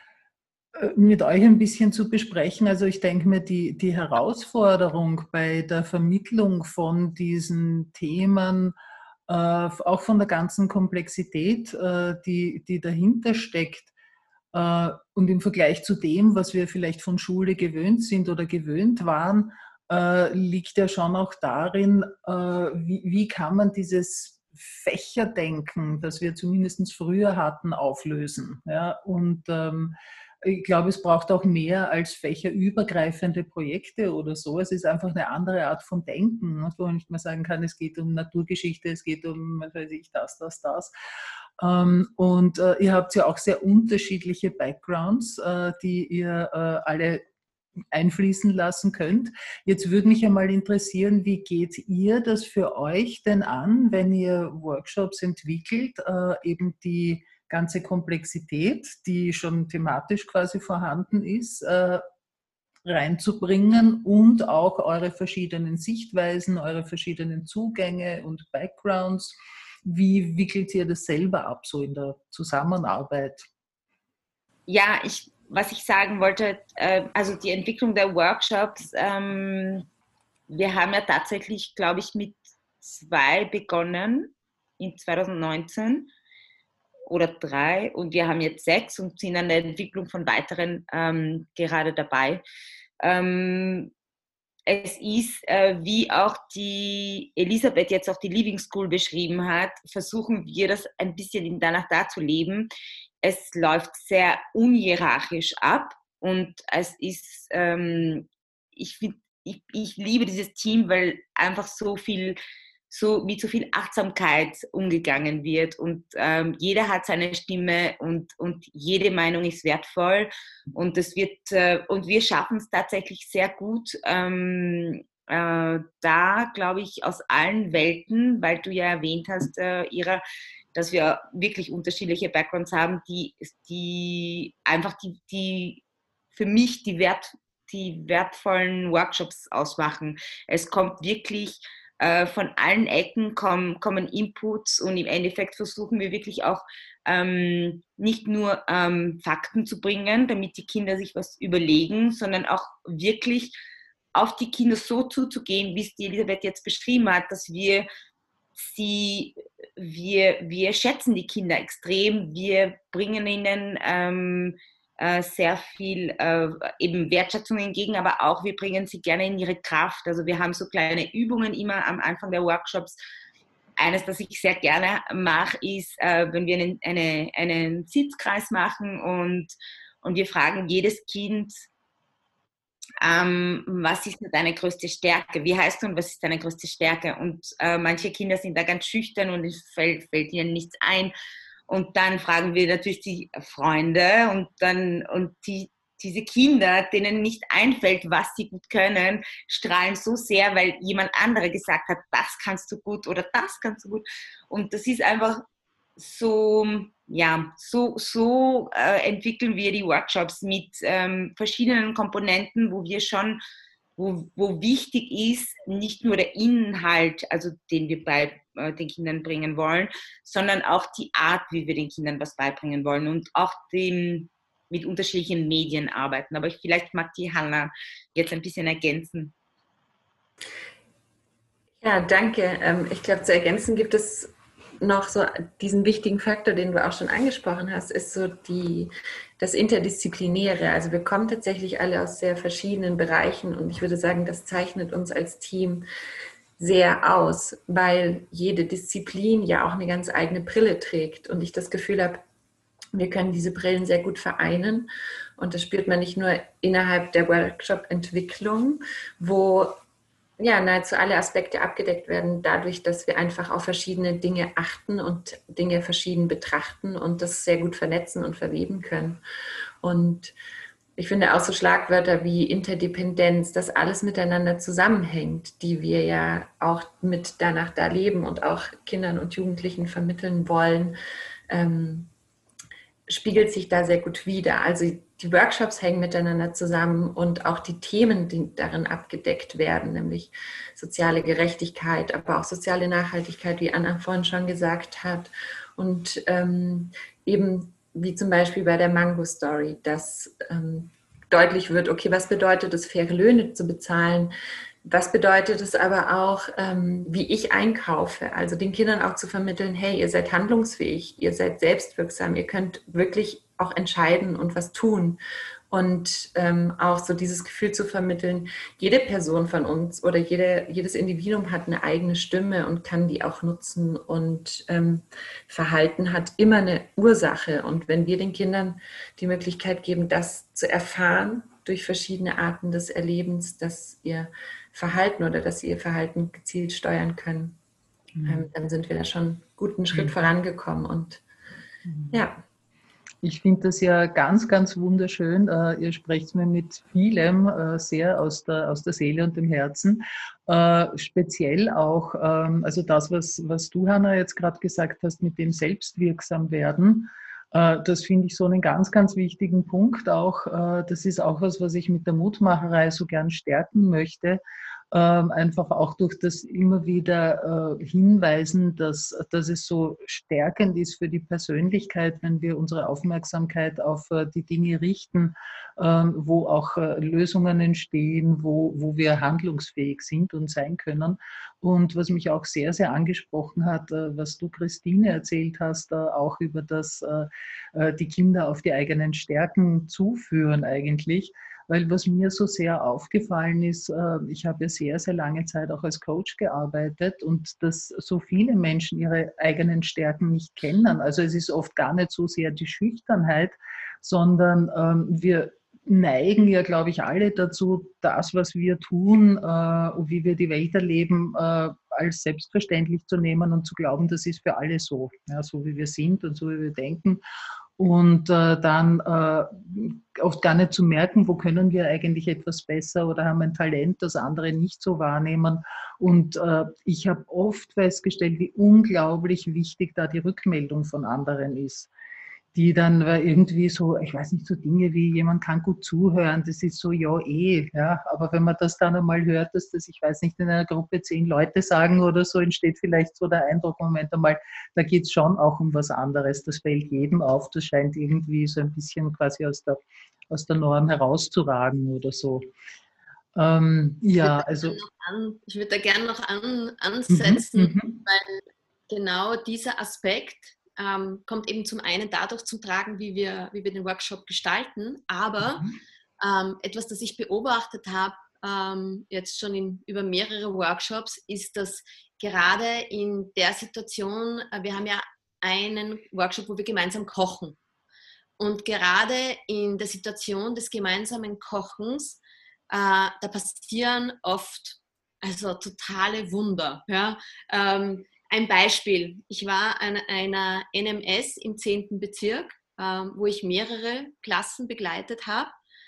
mit euch ein bisschen zu besprechen. Also ich denke mir, die, die Herausforderung bei der Vermittlung von diesen Themen, äh, auch von der ganzen Komplexität, äh, die, die dahinter steckt, äh, und im Vergleich zu dem, was wir vielleicht von Schule gewöhnt sind oder gewöhnt waren, äh, liegt ja schon auch darin, äh, wie, wie kann man dieses Fächerdenken, das wir zumindest früher hatten, auflösen. Ja? Und ähm, ich glaube, es braucht auch mehr als fächerübergreifende Projekte oder so. Es ist einfach eine andere Art von Denken, wo man nicht mehr sagen kann, es geht um Naturgeschichte, es geht um, was weiß ich, das, das, das. Und ihr habt ja auch sehr unterschiedliche Backgrounds, die ihr alle einfließen lassen könnt. Jetzt würde mich einmal interessieren, wie geht ihr das für euch denn an, wenn ihr Workshops entwickelt, eben die ganze Komplexität, die schon thematisch quasi vorhanden ist, äh, reinzubringen und auch eure verschiedenen Sichtweisen, eure verschiedenen Zugänge und Backgrounds. Wie wickelt ihr das selber ab, so in der Zusammenarbeit? Ja, ich, was ich sagen wollte, äh, also die Entwicklung der Workshops, ähm, wir haben ja tatsächlich, glaube ich, mit zwei begonnen in zwanzig neunzehn. oder drei und wir haben jetzt sechs und sind an der Entwicklung von weiteren ähm, gerade dabei. Ähm, es ist, äh, wie auch die Elisabeth jetzt auch die Living School beschrieben hat, versuchen wir das ein bisschen in danach da zu leben. Es läuft sehr unhierarchisch ab und es ist, ähm, ich finde, ich, ich liebe dieses Team, weil einfach so viel so mit so viel Achtsamkeit umgegangen wird und ähm, jeder hat seine Stimme und, und jede Meinung ist wertvoll und es wird äh, und wir schaffen es tatsächlich sehr gut ähm, äh, da, glaube ich, aus allen Welten, weil du ja erwähnt hast, äh, Ira, dass wir wirklich unterschiedliche Backgrounds haben, die, die einfach die, die für mich die, Wert, die wertvollen Workshops ausmachen. Es kommt wirklich von allen Ecken kommen, kommen Inputs und im Endeffekt versuchen wir wirklich auch ähm, nicht nur ähm, Fakten zu bringen, damit die Kinder sich was überlegen, sondern auch wirklich auf die Kinder so zuzugehen, wie es die Elisabeth jetzt beschrieben hat, dass wir sie, wir, wir schätzen die Kinder extrem, wir bringen ihnen ähm, sehr viel äh, eben Wertschätzung entgegen, aber auch wir bringen sie gerne in ihre Kraft. Also wir haben so kleine Übungen immer am Anfang der Workshops. Eines, das ich sehr gerne mache, ist, äh, wenn wir einen, eine, einen Sitzkreis machen und, und wir fragen jedes Kind, ähm, was ist deine größte Stärke? Wie heißt du und was ist deine größte Stärke? Und äh, manche Kinder sind da ganz schüchtern und es fällt, fällt ihnen nichts ein. Und dann fragen wir natürlich die Freunde und dann und die, diese Kinder, denen nicht einfällt, was sie gut können, strahlen so sehr, weil jemand anderer gesagt hat, das kannst du gut oder das kannst du gut. Und das ist einfach so, ja, so, so äh, entwickeln wir die Workshops mit ähm, verschiedenen Komponenten, wo wir schon Wo, wo wichtig ist, nicht nur der Inhalt, also den wir bei äh, den Kindern bringen wollen, sondern auch die Art, wie wir den Kindern was beibringen wollen und auch dem, mit unterschiedlichen Medien arbeiten. Aber ich, vielleicht mag die Hanna jetzt ein bisschen ergänzen. Ja, danke. Ähm, ich glaube, zu ergänzen gibt es noch so diesen wichtigen Faktor, den du auch schon angesprochen hast, ist so die, das Interdisziplinäre. Also wir kommen tatsächlich alle aus sehr verschiedenen Bereichen und ich würde sagen, das zeichnet uns als Team sehr aus, weil jede Disziplin ja auch eine ganz eigene Brille trägt und ich das Gefühl habe, wir können diese Brillen sehr gut vereinen und das spürt man nicht nur innerhalb der Workshop-Entwicklung, wo ja, nahezu alle Aspekte abgedeckt werden, dadurch, dass wir einfach auf verschiedene Dinge achten und Dinge verschieden betrachten und das sehr gut vernetzen und verweben können. Und ich finde auch so Schlagwörter wie Interdependenz, dass alles miteinander zusammenhängt, die wir ja auch mit danach da leben und auch Kindern und Jugendlichen vermitteln wollen, ähm, spiegelt sich da sehr gut wider. Also die Workshops hängen miteinander zusammen und auch die Themen, die darin abgedeckt werden, nämlich soziale Gerechtigkeit, aber auch soziale Nachhaltigkeit, wie Anna vorhin schon gesagt hat. Und ähm, eben wie zum Beispiel bei der Mango Story, dass ähm, deutlich wird, okay, was bedeutet es, faire Löhne zu bezahlen? Was bedeutet es aber auch, ähm, wie ich einkaufe? Also den Kindern auch zu vermitteln, hey, ihr seid handlungsfähig, ihr seid selbstwirksam, ihr könnt wirklich auch entscheiden und was tun. Und ähm, auch so dieses Gefühl zu vermitteln, jede Person von uns oder jede, jedes Individuum hat eine eigene Stimme und kann die auch nutzen. Und ähm, Verhalten hat immer eine Ursache. Und wenn wir den Kindern die Möglichkeit geben, das zu erfahren, durch verschiedene Arten des Erlebens, dass ihr Verhalten oder dass sie ihr Verhalten gezielt steuern können, mhm. ähm, dann sind wir da schon einen guten Schritt mhm. vorangekommen. Und mhm. ja. Ich finde das ja ganz, ganz wunderschön. Uh, ihr sprecht mir mit vielem uh, sehr aus der, aus der Seele und dem Herzen. Uh, speziell auch, um, also das, was, was du, Hanna, jetzt gerade gesagt hast, mit dem selbstwirksam werden. Das finde ich so einen ganz, ganz wichtigen Punkt auch. Das ist auch was, was ich mit der Mutmacherei so gern stärken möchte. Einfach auch durch das immer wieder hinweisen, dass, dass es so stärkend ist für die Persönlichkeit, wenn wir unsere Aufmerksamkeit auf die Dinge richten, wo auch Lösungen entstehen, wo, wo wir handlungsfähig sind und sein können. Und was mich auch sehr, sehr angesprochen hat, was du, Christine, erzählt hast, auch über das, die Kinder auf die eigenen Stärken zuführen eigentlich. Weil was mir so sehr aufgefallen ist, ich habe ja sehr, sehr lange Zeit auch als Coach gearbeitet und dass so viele Menschen ihre eigenen Stärken nicht kennen. Also es ist oft gar nicht so sehr die Schüchternheit, sondern wir neigen ja, glaube ich, alle dazu, das, was wir tun und wie wir die Welt erleben, als selbstverständlich zu nehmen und zu glauben, das ist für alle so, ja, so wie wir sind und so wie wir denken. Und äh, dann äh, oft gar nicht zu merken, wo können wir eigentlich etwas besser oder haben ein Talent, das andere nicht so wahrnehmen. Und äh, ich habe oft festgestellt, wie unglaublich wichtig da die Rückmeldung von anderen ist, die dann irgendwie so, ich weiß nicht, so Dinge wie, jemand kann gut zuhören, das ist so, ja eh, ja, aber wenn man das dann einmal hört, dass das, ich weiß nicht, in einer Gruppe zehn Leute sagen oder so, entsteht vielleicht so der Eindruck, Moment einmal, da geht es schon auch um was anderes, das fällt jedem auf, das scheint irgendwie so ein bisschen quasi aus der, aus der Norm herauszuragen oder so. Ähm, ja, also... An, ich würde da gerne noch an, ansetzen, mhm, weil genau dieser Aspekt Ähm, kommt eben zum einen dadurch zum Tragen, wie wir, wie wir den Workshop gestalten, aber mhm. ähm, etwas, das ich beobachtet habe, ähm, jetzt schon in, über mehrere Workshops, ist, dass gerade in der Situation, äh, wir haben ja einen Workshop, wo wir gemeinsam kochen, und gerade in der Situation des gemeinsamen Kochens, äh, da passieren oft also totale Wunder, ja. Ähm, Ein Beispiel, ich war an einer N M S im zehnten Bezirk, ähm, wo ich mehrere Klassen begleitet habe,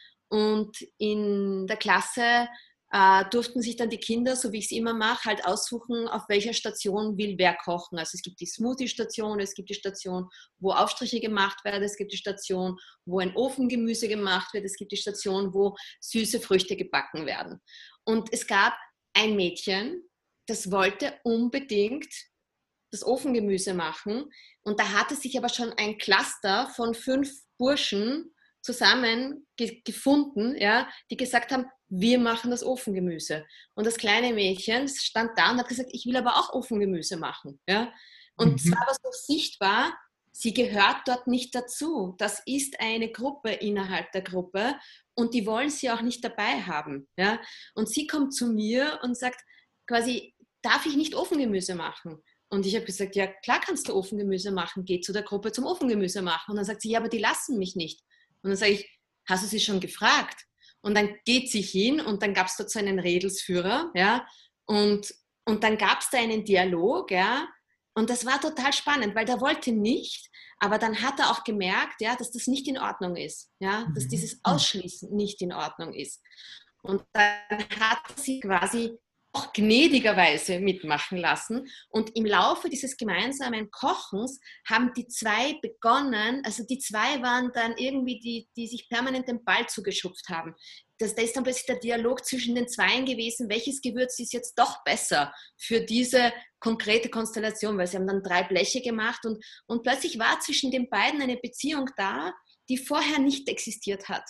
und in der Klasse äh, durften sich dann die Kinder, so wie ich es immer mache, halt aussuchen, auf welcher Station will wer kochen. Also es gibt die Smoothie-Station, es gibt die Station, wo Aufstriche gemacht werden, es gibt die Station, wo ein Ofengemüse gemacht wird, es gibt die Station, wo süße Früchte gebacken werden. Und es gab ein Mädchen, das wollte unbedingt das Ofengemüse machen, und da hatte sich aber schon ein Cluster von fünf Burschen zusammen ge- gefunden, ja, die gesagt haben, wir machen das Ofengemüse. Und das kleine Mädchen stand da und hat gesagt, ich will aber auch Ofengemüse machen. Ja. Und mhm. zwar war so sichtbar, sie gehört dort nicht dazu. Das ist eine Gruppe innerhalb der Gruppe und die wollen sie auch nicht dabei haben. Ja. Und sie kommt zu mir und sagt quasi, darf ich nicht Ofengemüse machen? Und ich habe gesagt, ja klar kannst du Ofengemüse machen, geh zu der Gruppe zum Ofengemüse machen. Und dann sagt sie, ja, aber die lassen mich nicht. Und dann sage ich, hast du sie schon gefragt? Und dann geht sie hin und dann gab es dort so einen Redelsführer, ja, und, und dann gab es da einen Dialog, ja, und das war total spannend, weil der wollte nicht, aber dann hat er auch gemerkt, ja, dass das nicht in Ordnung ist, ja, dass dieses Ausschließen nicht in Ordnung ist. Und dann hat sie quasi auch gnädigerweise mitmachen lassen. Und im Laufe dieses gemeinsamen Kochens haben die zwei begonnen, also die zwei waren dann irgendwie die, die sich permanent den Ball zugeschupft haben. Das, da ist dann plötzlich der Dialog zwischen den Zweien gewesen, welches Gewürz ist jetzt doch besser für diese konkrete Konstellation, weil sie haben dann drei Bleche gemacht und, und plötzlich war zwischen den beiden eine Beziehung da, die vorher nicht existiert hat.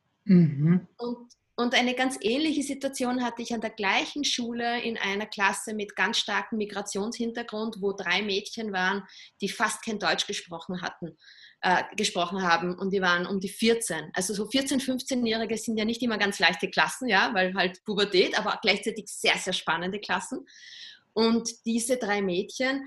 Mhm. Und Und eine ganz ähnliche Situation hatte ich an der gleichen Schule in einer Klasse mit ganz starkem Migrationshintergrund, wo drei Mädchen waren, die fast kein Deutsch gesprochen hatten, äh, gesprochen haben, und die waren um die vierzehn. Also so vierzehn-, fünfzehnjährige sind ja nicht immer ganz leichte Klassen, ja, weil halt Pubertät, aber gleichzeitig sehr, sehr spannende Klassen. Und diese drei Mädchen,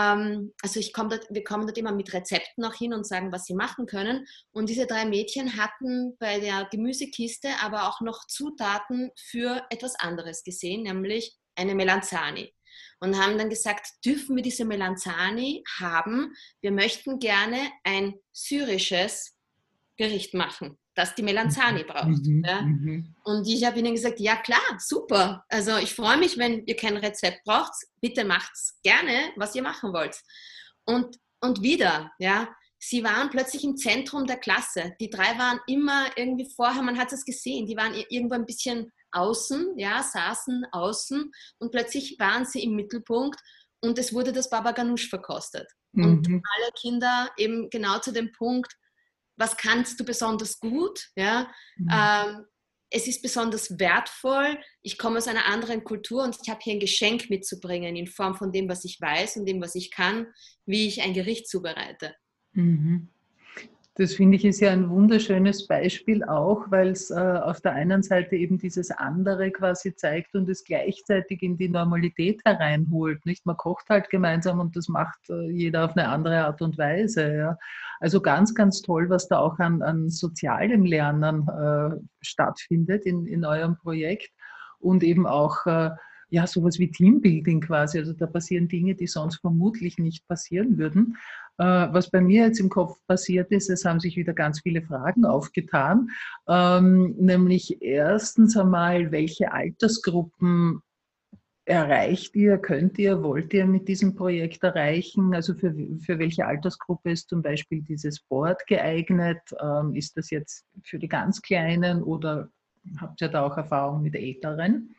also ich komm dort, wir kommen dort immer mit Rezepten auch hin und sagen, was sie machen können. Und diese drei Mädchen hatten bei der Gemüsekiste aber auch noch Zutaten für etwas anderes gesehen, nämlich eine Melanzani. Und haben dann gesagt, dürfen wir diese Melanzani haben? Wir möchten gerne ein syrisches Gericht machen, das die Melanzani braucht. Mhm, ja. mhm. Und ich habe ihnen gesagt, ja klar, super. Also ich freue mich, wenn ihr kein Rezept braucht, bitte macht's gerne, was ihr machen wollt. Und, und wieder, ja, sie waren plötzlich im Zentrum der Klasse. Die drei waren immer irgendwie vorher, man hat es gesehen, die waren irgendwo ein bisschen außen, ja, saßen außen, und plötzlich waren sie im Mittelpunkt und es wurde das Baba Ganoush verkostet. Mhm. Und alle Kinder eben genau zu dem Punkt, was kannst du besonders gut, ja, Mhm. ähm, es ist besonders wertvoll, ich komme aus einer anderen Kultur und ich habe hier ein Geschenk mitzubringen in Form von dem, was ich weiß und dem, was ich kann, wie ich ein Gericht zubereite. Mhm. Das finde ich ist ja ein wunderschönes Beispiel auch, weil es äh, auf der einen Seite eben dieses andere quasi zeigt und es gleichzeitig in die Normalität hereinholt. Nicht? Man kocht halt gemeinsam und das macht äh, jeder auf eine andere Art und Weise. Ja. Also ganz, ganz toll, was da auch an, an sozialem Lernen äh, stattfindet in, in eurem Projekt und eben auch äh, ja, sowas wie Teambuilding quasi. Also da passieren Dinge, die sonst vermutlich nicht passieren würden. Was bei mir jetzt im Kopf passiert ist, es haben sich wieder ganz viele Fragen aufgetan. Ähm, nämlich erstens einmal, welche Altersgruppen erreicht ihr, könnt ihr, wollt ihr mit diesem Projekt erreichen? Also für, für welche Altersgruppe ist zum Beispiel dieses Board geeignet? Ähm, ist das jetzt für die ganz Kleinen oder habt ihr da auch Erfahrung mit Älteren?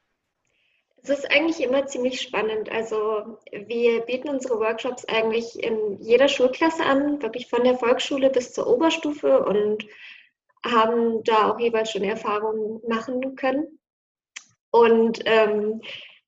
Es ist eigentlich immer ziemlich spannend. Also wir bieten unsere Workshops eigentlich in jeder Schulklasse an, wirklich von der Volksschule bis zur Oberstufe und haben da auch jeweils schon Erfahrungen machen können. Und ähm,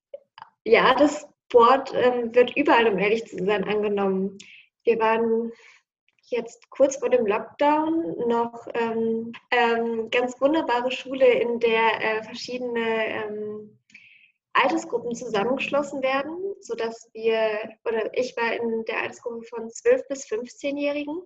ja, das Board ähm, wird überall, um ehrlich zu sein, angenommen. Wir waren jetzt kurz vor dem Lockdown noch ähm, ähm, ganz wunderbare Schule, in der äh, verschiedene ähm, Altersgruppen zusammengeschlossen werden, sodass wir, oder ich war in der Altersgruppe von zwölf- bis fünfzehnjährigen.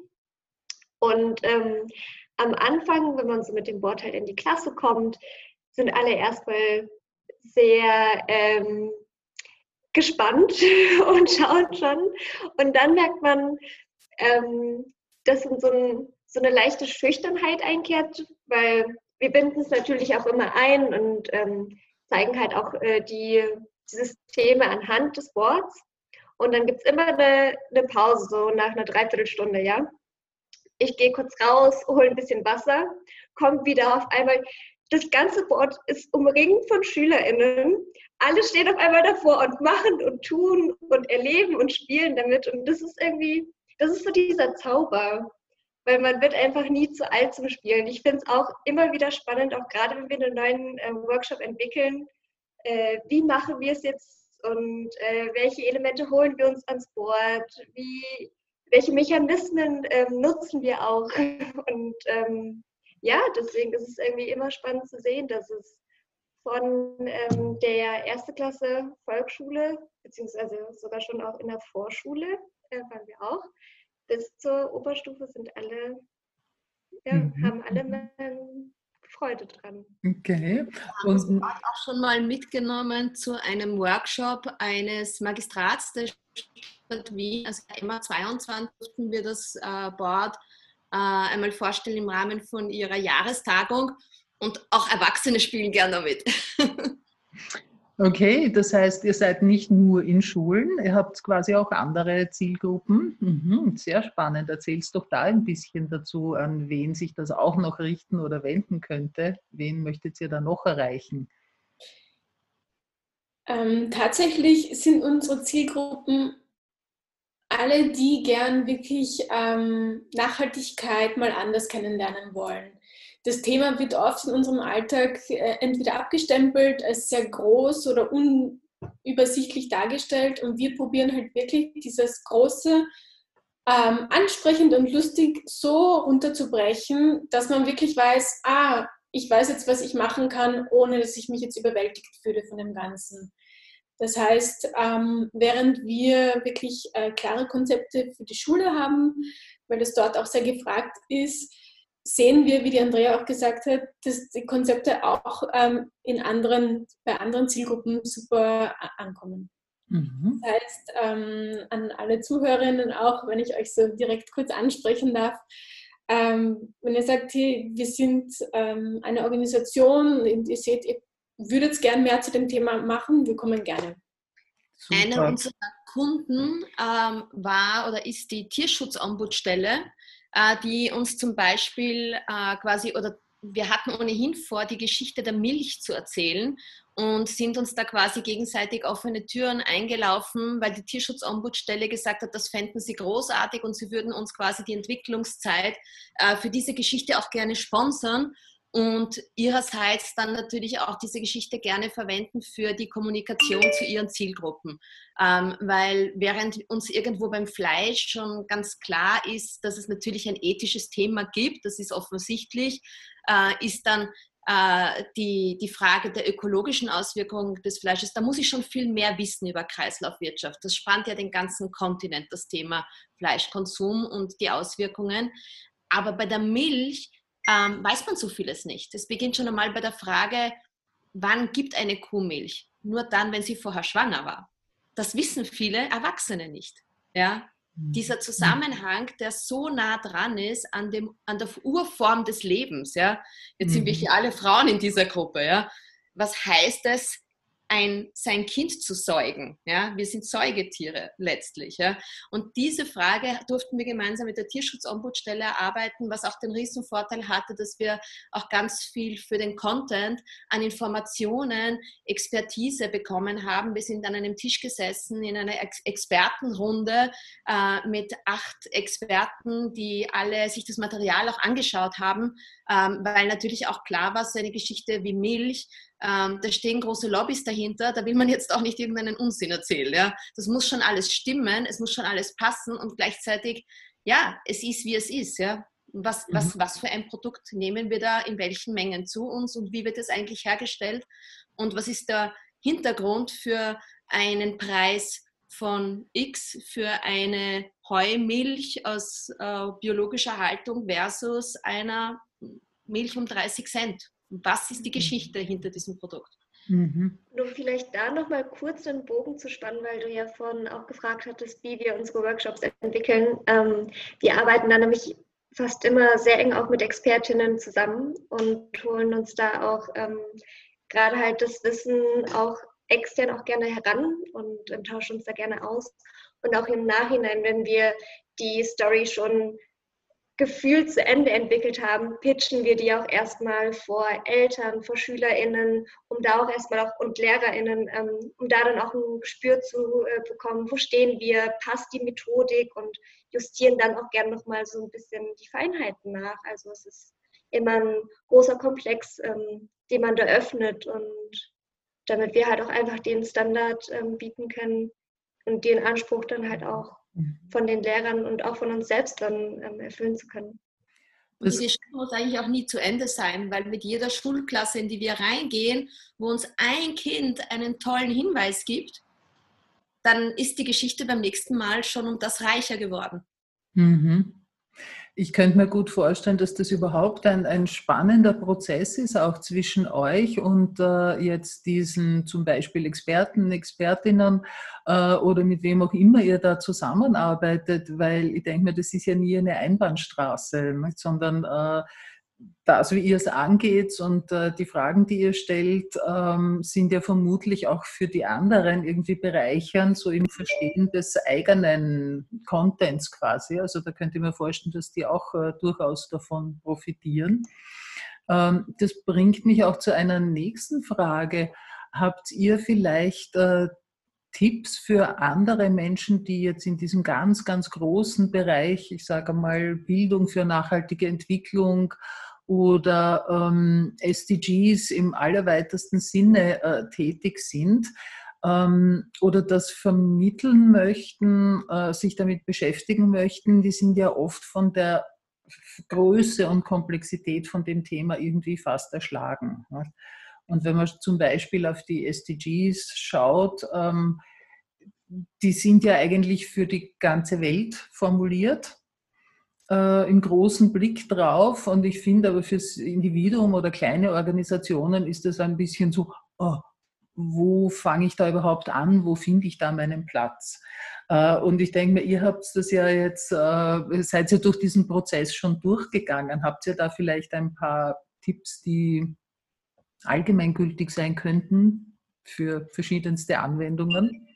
Und ähm, am Anfang, wenn man so mit dem Board halt in die Klasse kommt, sind alle erstmal sehr ähm, gespannt und schauen schon. Und dann merkt man, ähm, dass so, ein, so eine leichte Schüchternheit einkehrt, weil wir binden es natürlich auch immer ein und ähm, zeigen halt auch äh, die, die Systeme anhand des Boards. Und dann gibt es immer eine, eine Pause, so nach einer Dreiviertelstunde, ja. Ich gehe kurz raus, hole ein bisschen Wasser, komme wieder auf einmal. Das ganze Board ist umringt von SchülerInnen. Alle stehen auf einmal davor und machen und tun und erleben und spielen damit. Und das ist irgendwie, das ist so dieser Zauber. Weil man wird einfach nie zu alt zum Spielen. Ich finde es auch immer wieder spannend, auch gerade wenn wir einen neuen äh, Workshop entwickeln, äh, wie machen wir es jetzt und äh, welche Elemente holen wir uns ans Board, wie, welche Mechanismen ähm, nutzen wir auch. Und ähm, ja, deswegen ist es irgendwie immer spannend zu sehen, dass es von ähm, der erste Klasse Volksschule, beziehungsweise sogar schon auch in der Vorschule, äh, waren wir auch, bis zur Oberstufe sind alle, ja, Mhm. haben alle ähm, Freude dran. Okay. Wir haben Und uns auch schon mal mitgenommen zu einem Workshop eines Magistrats der Stadt Wien, also M A zweiundzwanzig, durften wir das äh, Board äh, einmal vorstellen im Rahmen von ihrer Jahrestagung und auch Erwachsene spielen gerne mit. okay, das heißt, ihr seid nicht nur in Schulen, ihr habt quasi auch andere Zielgruppen. Mhm, sehr spannend. Erzählst doch da ein bisschen dazu, an wen sich das auch noch richten oder wenden könnte. Wen möchtet ihr da noch erreichen? Ähm, tatsächlich sind unsere Zielgruppen alle, die gern wirklich ähm, Nachhaltigkeit mal anders kennenlernen wollen. Das Thema wird oft in unserem Alltag äh, entweder abgestempelt als sehr groß oder unübersichtlich dargestellt und wir probieren halt wirklich dieses große, ähm, ansprechend und lustig so runterzubrechen, dass man wirklich weiß, ah, ich weiß jetzt, was ich machen kann, ohne dass ich mich jetzt überwältigt fühle von dem Ganzen. Das heißt, ähm, während wir wirklich äh, klare Konzepte für die Schule haben, weil das dort auch sehr gefragt ist, sehen wir, wie die Andrea auch gesagt hat, dass die Konzepte auch ähm, in anderen, bei anderen Zielgruppen super ankommen. Mhm. Das heißt, ähm, an alle Zuhörerinnen auch, wenn ich euch so direkt kurz ansprechen darf, ähm, wenn ihr sagt, hey, wir sind ähm, eine Organisation und ihr seht, ihr würdet gern mehr zu dem Thema machen, wir kommen gerne. Super. Einer unserer Kunden ähm, war oder ist die Tierschutzombudsstelle, äh, die uns zum Beispiel äh, quasi oder wir hatten ohnehin vor, die Geschichte der Milch zu erzählen und sind uns da quasi gegenseitig offene Türen eingelaufen, weil die Tierschutzombudsstelle gesagt hat, das fänden sie großartig und sie würden uns quasi die Entwicklungszeit äh, für diese Geschichte auch gerne sponsern und ihrerseits dann natürlich auch diese Geschichte gerne verwenden für die Kommunikation zu ihren Zielgruppen. Ähm, weil während uns irgendwo beim Fleisch schon ganz klar ist, dass es natürlich ein ethisches Thema gibt, das ist offensichtlich, äh, ist dann äh, die, die Frage der ökologischen Auswirkungen des Fleisches, da muss ich schon viel mehr wissen über Kreislaufwirtschaft. Das spannt ja den ganzen Kontinent, das Thema Fleischkonsum und die Auswirkungen. Aber bei der Milch ähm, weiß man so vieles nicht. Es beginnt schon einmal bei der Frage, wann gibt eine Kuh Milch? Nur dann, wenn sie vorher schwanger war. Das wissen viele Erwachsene nicht. Ja? Dieser Zusammenhang, der so nah dran ist an, dem, an der Urform des Lebens. Ja? Jetzt sind wir hier alle Frauen in dieser Gruppe. Ja? Was heißt es, ein, sein Kind zu säugen? Ja? Wir sind Säugetiere letztlich. Ja? Und diese Frage durften wir gemeinsam mit der Tierschutzombudsstelle erarbeiten, was auch den Riesenvorteil hatte, dass wir auch ganz viel für den Content an Informationen, Expertise bekommen haben. Wir sind an einem Tisch gesessen in einer Ex- Expertenrunde äh, mit acht Experten, die alle sich das Material auch angeschaut haben, ähm, weil natürlich auch klar war, so eine Geschichte wie Milch, Ähm, da stehen große Lobbys dahinter, da will man jetzt auch nicht irgendeinen Unsinn erzählen. Ja? Das muss schon alles stimmen, es muss schon alles passen und gleichzeitig, ja, es ist, wie es ist. Ja? Was, mhm. was, was für ein Produkt nehmen wir da in welchen Mengen zu uns und wie wird es eigentlich hergestellt und was ist der Hintergrund für einen Preis von X für eine Heumilch aus äh, biologischer Haltung versus einer Milch um dreißig Cent. Was ist die Geschichte hinter diesem Produkt? Mhm. Nur vielleicht da nochmal kurz einen Bogen zu spannen, weil du ja vorhin auch gefragt hattest, wie wir unsere Workshops entwickeln. Ähm, wir arbeiten da nämlich fast immer sehr eng auch mit Expertinnen zusammen und holen uns da auch ähm, gerade halt das Wissen auch extern auch gerne heran und ähm, tauschen uns da gerne aus. Und auch im Nachhinein, wenn wir die Story schon gefühlt zu Ende entwickelt haben, pitchen wir die auch erstmal vor Eltern, vor SchülerInnen, um da auch erstmal auch und LehrerInnen, ähm, um da dann auch ein Gespür zu äh, bekommen, wo stehen wir, passt die Methodik und justieren dann auch gerne nochmal so ein bisschen die Feinheiten nach. Also es ist immer ein großer Komplex, ähm, den man da öffnet und damit wir halt auch einfach den Standard ähm, bieten können und den Anspruch dann halt auch von den Lehrern und auch von uns selbst dann ähm, erfüllen zu können. Und diese Schule muss eigentlich auch nie zu Ende sein, weil mit jeder Schulklasse, in die wir reingehen, wo uns ein Kind einen tollen Hinweis gibt, dann ist die Geschichte beim nächsten Mal schon um das reicher geworden. Mhm. Ich könnte mir gut vorstellen, dass das überhaupt ein, ein spannender Prozess ist, auch zwischen euch und äh, jetzt diesen zum Beispiel Experten, Expertinnen äh, oder mit wem auch immer ihr da zusammenarbeitet, weil ich denke mir, das ist ja nie eine Einbahnstraße, nicht? Sondern äh, das, wie ihr es angeht und äh, die Fragen, die ihr stellt, ähm, sind ja vermutlich auch für die anderen irgendwie bereichernd, so im Verstehen des eigenen Contents quasi. Also da könnte ich mir vorstellen, dass die auch äh, durchaus davon profitieren. Ähm, das bringt mich auch zu einer nächsten Frage. Habt ihr vielleicht äh, Tipps für andere Menschen, die jetzt in diesem ganz, ganz großen Bereich, ich sage mal Bildung für nachhaltige Entwicklung oder ähm, S D Gs im allerweitesten Sinne äh, tätig sind ähm, oder das vermitteln möchten, äh, sich damit beschäftigen möchten, die sind ja oft von der Größe und Komplexität von dem Thema irgendwie fast erschlagen. Ne? Und wenn man zum Beispiel auf die S D Gs schaut, ähm, die sind ja eigentlich für die ganze Welt formuliert, äh, im großen Blick drauf. Und ich finde aber fürs Individuum oder kleine Organisationen ist das ein bisschen so, oh, wo fange ich da überhaupt an, wo finde ich da meinen Platz? Äh, und ich denke mir, ihr habt das ja jetzt, äh, seid ihr durch diesen Prozess schon durchgegangen. Habt ihr da vielleicht ein paar Tipps, die allgemeingültig sein könnten für verschiedenste Anwendungen?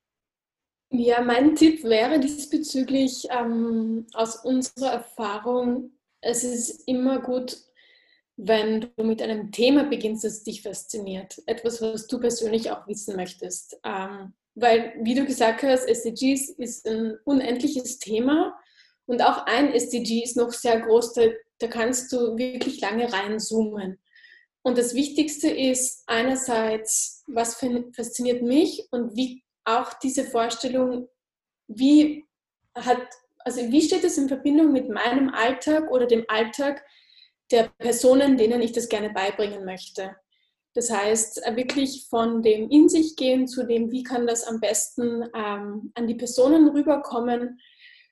Ja, mein Tipp wäre diesbezüglich ähm, aus unserer Erfahrung, es ist immer gut, wenn du mit einem Thema beginnst, das dich fasziniert. Etwas, was du persönlich auch wissen möchtest. Ähm, weil, wie du gesagt hast, S D Gs ist ein unendliches Thema und auch ein S D G ist noch sehr groß, da, da kannst du wirklich lange reinzoomen. Und das Wichtigste ist einerseits, was fasziniert mich und wie auch diese Vorstellung, wie hat, also wie steht es in Verbindung mit meinem Alltag oder dem Alltag der Personen, denen ich das gerne beibringen möchte. Das heißt, wirklich von dem in sich gehen zu dem, wie kann das am besten ähm, an die Personen rüberkommen.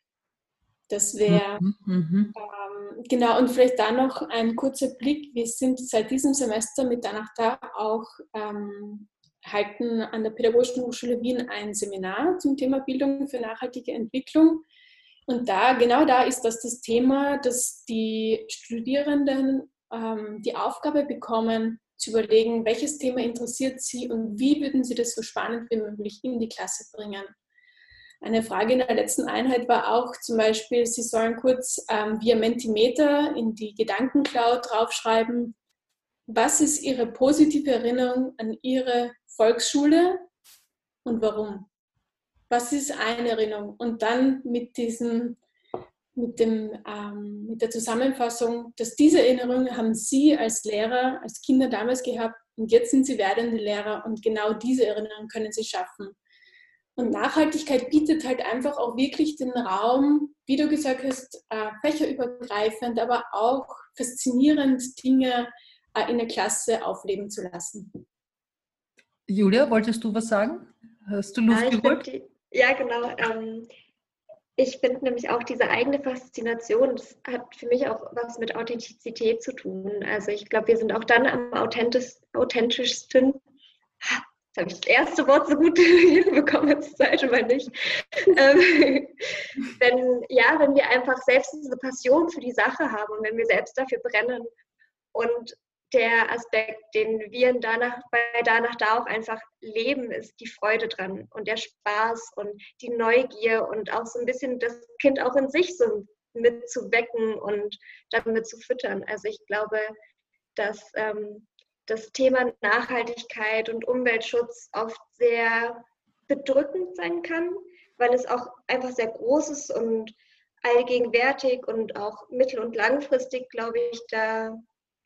Das wäre, mhm. ähm, genau, und vielleicht da noch ein kurzer Blick. Wir sind seit diesem Semester mit Danach Da auch, ähm, halten an der Pädagogischen Hochschule Wien ein Seminar zum Thema Bildung für nachhaltige Entwicklung. Und da, genau da ist das das Thema, dass die Studierenden ähm, die Aufgabe bekommen, zu überlegen, welches Thema interessiert sie und wie würden sie das so spannend wie möglich in die Klasse bringen. Eine Frage in der letzten Einheit war auch zum Beispiel, sie sollen kurz ähm, via Mentimeter in die Gedankencloud draufschreiben, was ist ihre positive Erinnerung an ihre Volksschule und warum? Was ist eine Erinnerung? Und dann mit diesem, mit dem, ähm, mit der Zusammenfassung, dass diese Erinnerungen haben Sie als Lehrer, als Kinder damals gehabt und jetzt sind Sie werdende Lehrer und genau diese Erinnerungen können Sie schaffen. Und Nachhaltigkeit bietet halt einfach auch wirklich den Raum, wie du gesagt hast, äh, fächerübergreifend, aber auch faszinierend Dinge äh, in der Klasse aufleben zu lassen. Julia, wolltest du was sagen? Hast du Luft ja, geholt? Die, ja, genau. Ähm, ich finde nämlich auch diese eigene Faszination, das hat für mich auch was mit Authentizität zu tun. Also ich glaube, wir sind auch dann am authentisch, authentischsten. Jetzt habe ich das erste Wort so gut hinbekommen, das zweite Mal nicht. ähm, wenn, ja, wenn wir einfach selbst diese Passion für die Sache haben und wenn wir selbst dafür brennen und der Aspekt, den wir danach, bei Danach Da auch einfach leben, ist die Freude dran und der Spaß und die Neugier und auch so ein bisschen das Kind auch in sich so mitzuwecken und damit zu füttern. Also ich glaube, dass ähm, das Thema Nachhaltigkeit und Umweltschutz oft sehr bedrückend sein kann, weil es auch einfach sehr groß ist und allgegenwärtig und auch mittel- und langfristig, glaube ich, da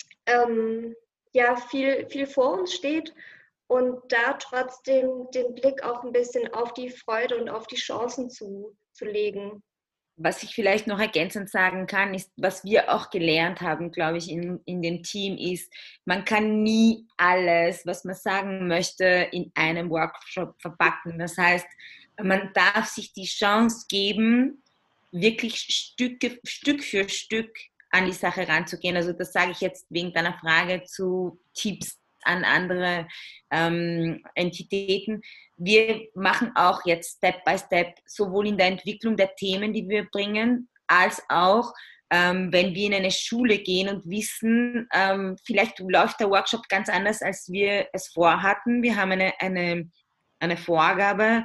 ähm, ja viel, viel vor uns steht und da trotzdem den Blick auch ein bisschen auf die Freude und auf die Chancen zu, zu legen. Was ich vielleicht noch ergänzend sagen kann, ist, was wir auch gelernt haben, glaube ich, in, in dem Team ist, man kann nie alles, was man sagen möchte, in einem Workshop verpacken. Das heißt, man darf sich die Chance geben, wirklich Stücke, Stück für Stück an die Sache ranzugehen. Also das sage ich jetzt wegen deiner Frage zu Tipps an andere ähm, Entitäten. Wir machen auch jetzt Step by Step, sowohl in der Entwicklung der Themen, die wir bringen, als auch, ähm, wenn wir in eine Schule gehen und wissen, ähm, vielleicht läuft der Workshop ganz anders, als wir es vorhatten. Wir haben eine, eine, eine Vorgabe,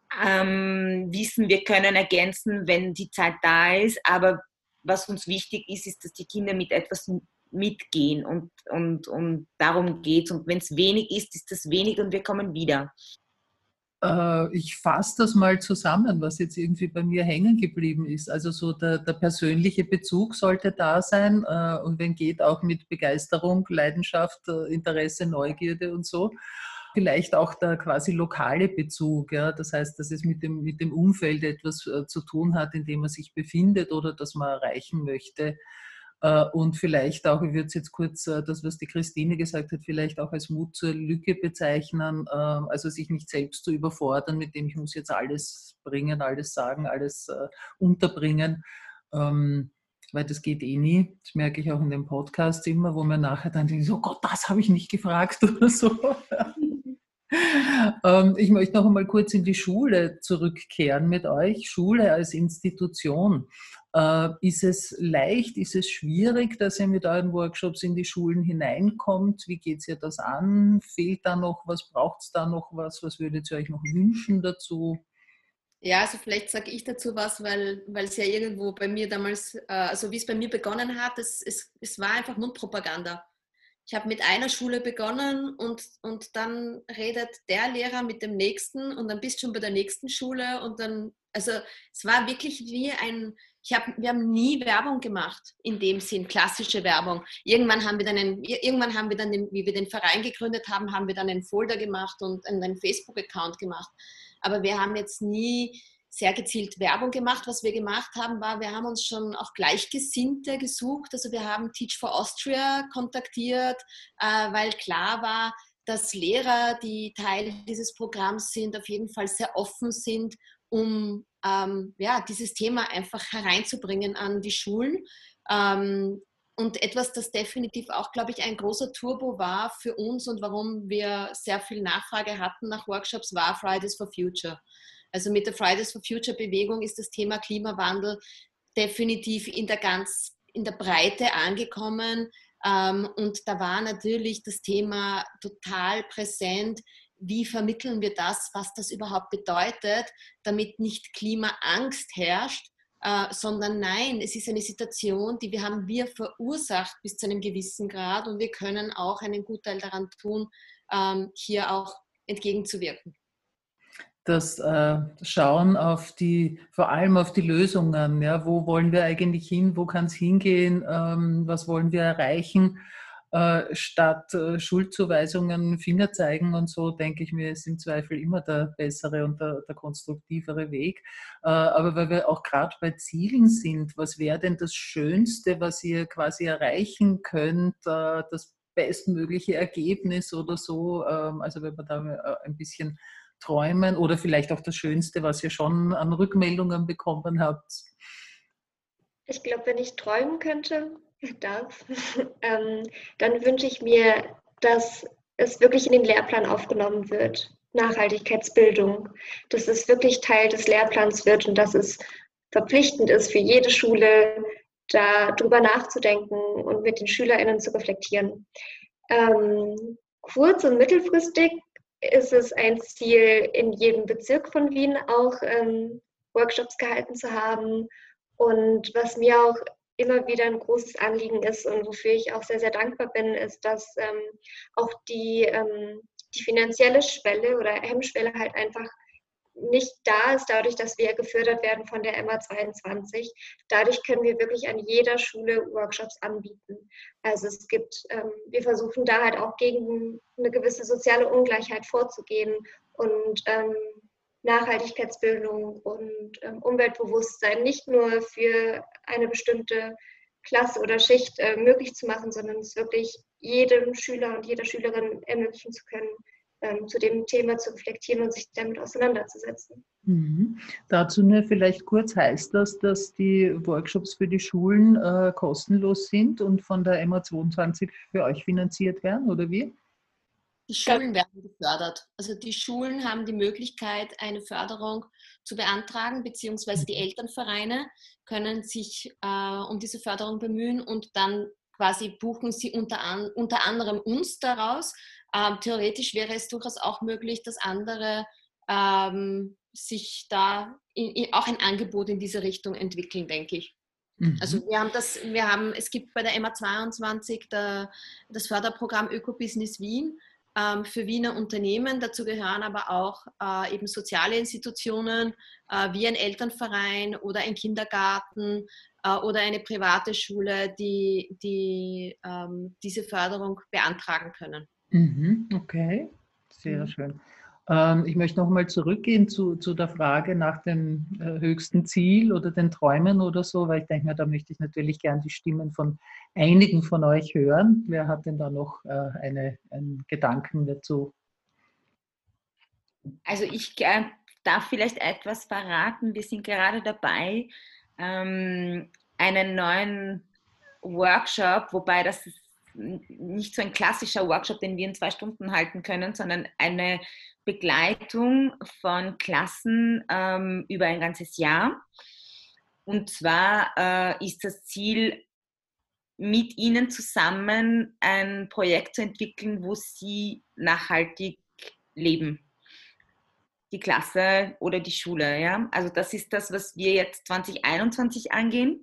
ähm, wissen, wir können ergänzen, wenn die Zeit da ist, aber was uns wichtig ist, ist, dass die Kinder mit etwas mitgehen und, und, und darum geht es. Und wenn es wenig ist, ist das wenig und wir kommen wieder. Äh, ich fasse das mal zusammen, was jetzt irgendwie bei mir hängen geblieben ist. Also so der, der persönliche Bezug sollte da sein äh, und wenn geht auch mit Begeisterung, Leidenschaft, äh, Interesse, Neugierde und so. Vielleicht auch der quasi lokale Bezug, ja? Das heißt, dass es mit dem, mit dem Umfeld etwas äh, zu tun hat, in dem man sich befindet oder das man erreichen möchte. Äh, und vielleicht auch, ich würde es jetzt kurz, äh, das, was die Christine gesagt hat, vielleicht auch als Mut zur Lücke bezeichnen, äh, also sich nicht selbst zu überfordern, mit dem ich muss jetzt alles bringen, alles sagen, alles äh, unterbringen. Ähm, weil das geht eh nie. Das merke ich auch in den Podcasts immer, wo man nachher dann denkt, oh Gott, das habe ich nicht gefragt oder so. ähm, ich möchte noch einmal kurz in die Schule zurückkehren mit euch. Schule als Institution. Äh, ist es leicht, ist es schwierig, dass ihr mit euren Workshops in die Schulen hineinkommt? Wie geht ihr das an? Fehlt da noch was? Braucht es da noch was? Was würdet ihr euch noch wünschen dazu? Ja, also vielleicht sage ich dazu was, weil, weil es ja irgendwo bei mir damals, äh, also wie es bei mir begonnen hat, es, es, es war einfach Mundpropaganda. Ich habe mit einer Schule begonnen und, und dann redet der Lehrer mit dem nächsten und dann bist du schon bei der nächsten Schule und dann, also es war wirklich wie ein, ich hab, wir haben nie Werbung gemacht, in dem Sinn, klassische Werbung. Irgendwann haben wir dann, einen, irgendwann haben wir dann den, wie wir den Verein gegründet haben, haben wir dann einen Folder gemacht und einen Facebook-Account gemacht. Aber wir haben jetzt nie sehr gezielt Werbung gemacht. Was wir gemacht haben, war, wir haben uns schon auch Gleichgesinnte gesucht. Also wir haben Teach for Austria kontaktiert, äh, weil klar war, dass Lehrer, die Teil dieses Programms sind, auf jeden Fall sehr offen sind, um ähm, ja, dieses Thema einfach hereinzubringen an die Schulen. Ähm, und etwas, das definitiv auch, glaube ich, ein großer Turbo war für uns und warum wir sehr viel Nachfrage hatten nach Workshops, war Fridays for Future. Also mit der Fridays for Future Bewegung ist das Thema Klimawandel definitiv in der ganz, in der Breite angekommen. Und da war natürlich das Thema total präsent. Wie vermitteln wir das, was das überhaupt bedeutet, damit nicht Klimaangst herrscht, sondern nein, es ist eine Situation, die wir haben wir verursacht bis zu einem gewissen Grad und wir können auch einen Gutteil daran tun, hier auch entgegenzuwirken. Das äh, Schauen auf die, vor allem auf die Lösungen, ja, wo wollen wir eigentlich hin, wo kann es hingehen, ähm, was wollen wir erreichen, äh, statt äh, Schuldzuweisungen, Finger zeigen und so, denke ich mir, ist im Zweifel immer der bessere und der, der konstruktivere Weg. Äh, aber weil wir auch gerade bei Zielen sind, was wäre denn das Schönste, was ihr quasi erreichen könnt, äh, das bestmögliche Ergebnis oder so, ähm, also wenn man da äh, ein bisschen träumen oder vielleicht auch das Schönste, was ihr schon an Rückmeldungen bekommen habt? Ich glaube, wenn ich träumen könnte, darf, ähm, dann wünsche ich mir, dass es wirklich in den Lehrplan aufgenommen wird. Nachhaltigkeitsbildung, dass es wirklich Teil des Lehrplans wird und dass es verpflichtend ist für jede Schule, darüber nachzudenken und mit den SchülerInnen zu reflektieren. Ähm, kurz- und mittelfristig ist es ein Ziel, in jedem Bezirk von Wien auch ähm, Workshops gehalten zu haben. Und was mir auch immer wieder ein großes Anliegen ist und wofür ich auch sehr, sehr dankbar bin, ist, dass ähm, auch die, ähm, die finanzielle Schwelle oder Hemmschwelle halt einfach nicht da ist, dadurch, dass wir gefördert werden von der M A zweiundzwanzig. Dadurch können wir wirklich an jeder Schule Workshops anbieten. Also es gibt, ähm, wir versuchen da halt auch gegen eine gewisse soziale Ungleichheit vorzugehen und ähm, Nachhaltigkeitsbildung und ähm, Umweltbewusstsein nicht nur für eine bestimmte Klasse oder Schicht äh, möglich zu machen, sondern es wirklich jedem Schüler und jeder Schülerin ermöglichen zu können, ähm, zu dem Thema zu reflektieren und sich damit auseinanderzusetzen. Mhm. Dazu nur vielleicht kurz, heißt das, dass die Workshops für die Schulen äh, kostenlos sind und von der M A zweiundzwanzig für euch finanziert werden, oder wie? Die Schulen werden gefördert. Also die Schulen haben die Möglichkeit, eine Förderung zu beantragen, beziehungsweise die Elternvereine können sich äh, um diese Förderung bemühen und dann quasi buchen sie unter, an, unter anderem uns daraus. Ähm, theoretisch wäre es durchaus auch möglich, dass andere ähm, sich da in, in, auch ein Angebot in diese Richtung entwickeln, denke ich. Mhm. Also wir haben das, wir haben, es gibt bei der M A zweiundzwanzig der, das Förderprogramm Ökobusiness Wien ähm, für Wiener Unternehmen. Dazu gehören aber auch äh, eben soziale Institutionen äh, wie ein Elternverein oder ein Kindergarten äh, oder eine private Schule, die, die ähm, diese Förderung beantragen können. Mhm, okay, sehr mhm. schön. Ähm, ich möchte nochmal zurückgehen zu, zu der Frage nach dem äh, höchsten Ziel oder den Träumen oder so, weil ich denke mir, da möchte ich natürlich gern die Stimmen von einigen von euch hören. Wer hat denn da noch äh, eine, einen Gedanken dazu? Also ich äh, darf vielleicht etwas verraten. Wir sind gerade dabei, ähm, einen neuen Workshop, wobei das ist nicht so ein klassischer Workshop, den wir in zwei Stunden halten können, sondern eine Begleitung von Klassen ähm, über ein ganzes Jahr. Und zwar äh, ist das Ziel, mit ihnen zusammen ein Projekt zu entwickeln, wo sie nachhaltig leben. die Klasse oder die Schule. Ja? Also das ist das, was wir jetzt zwanzig einundzwanzig angehen.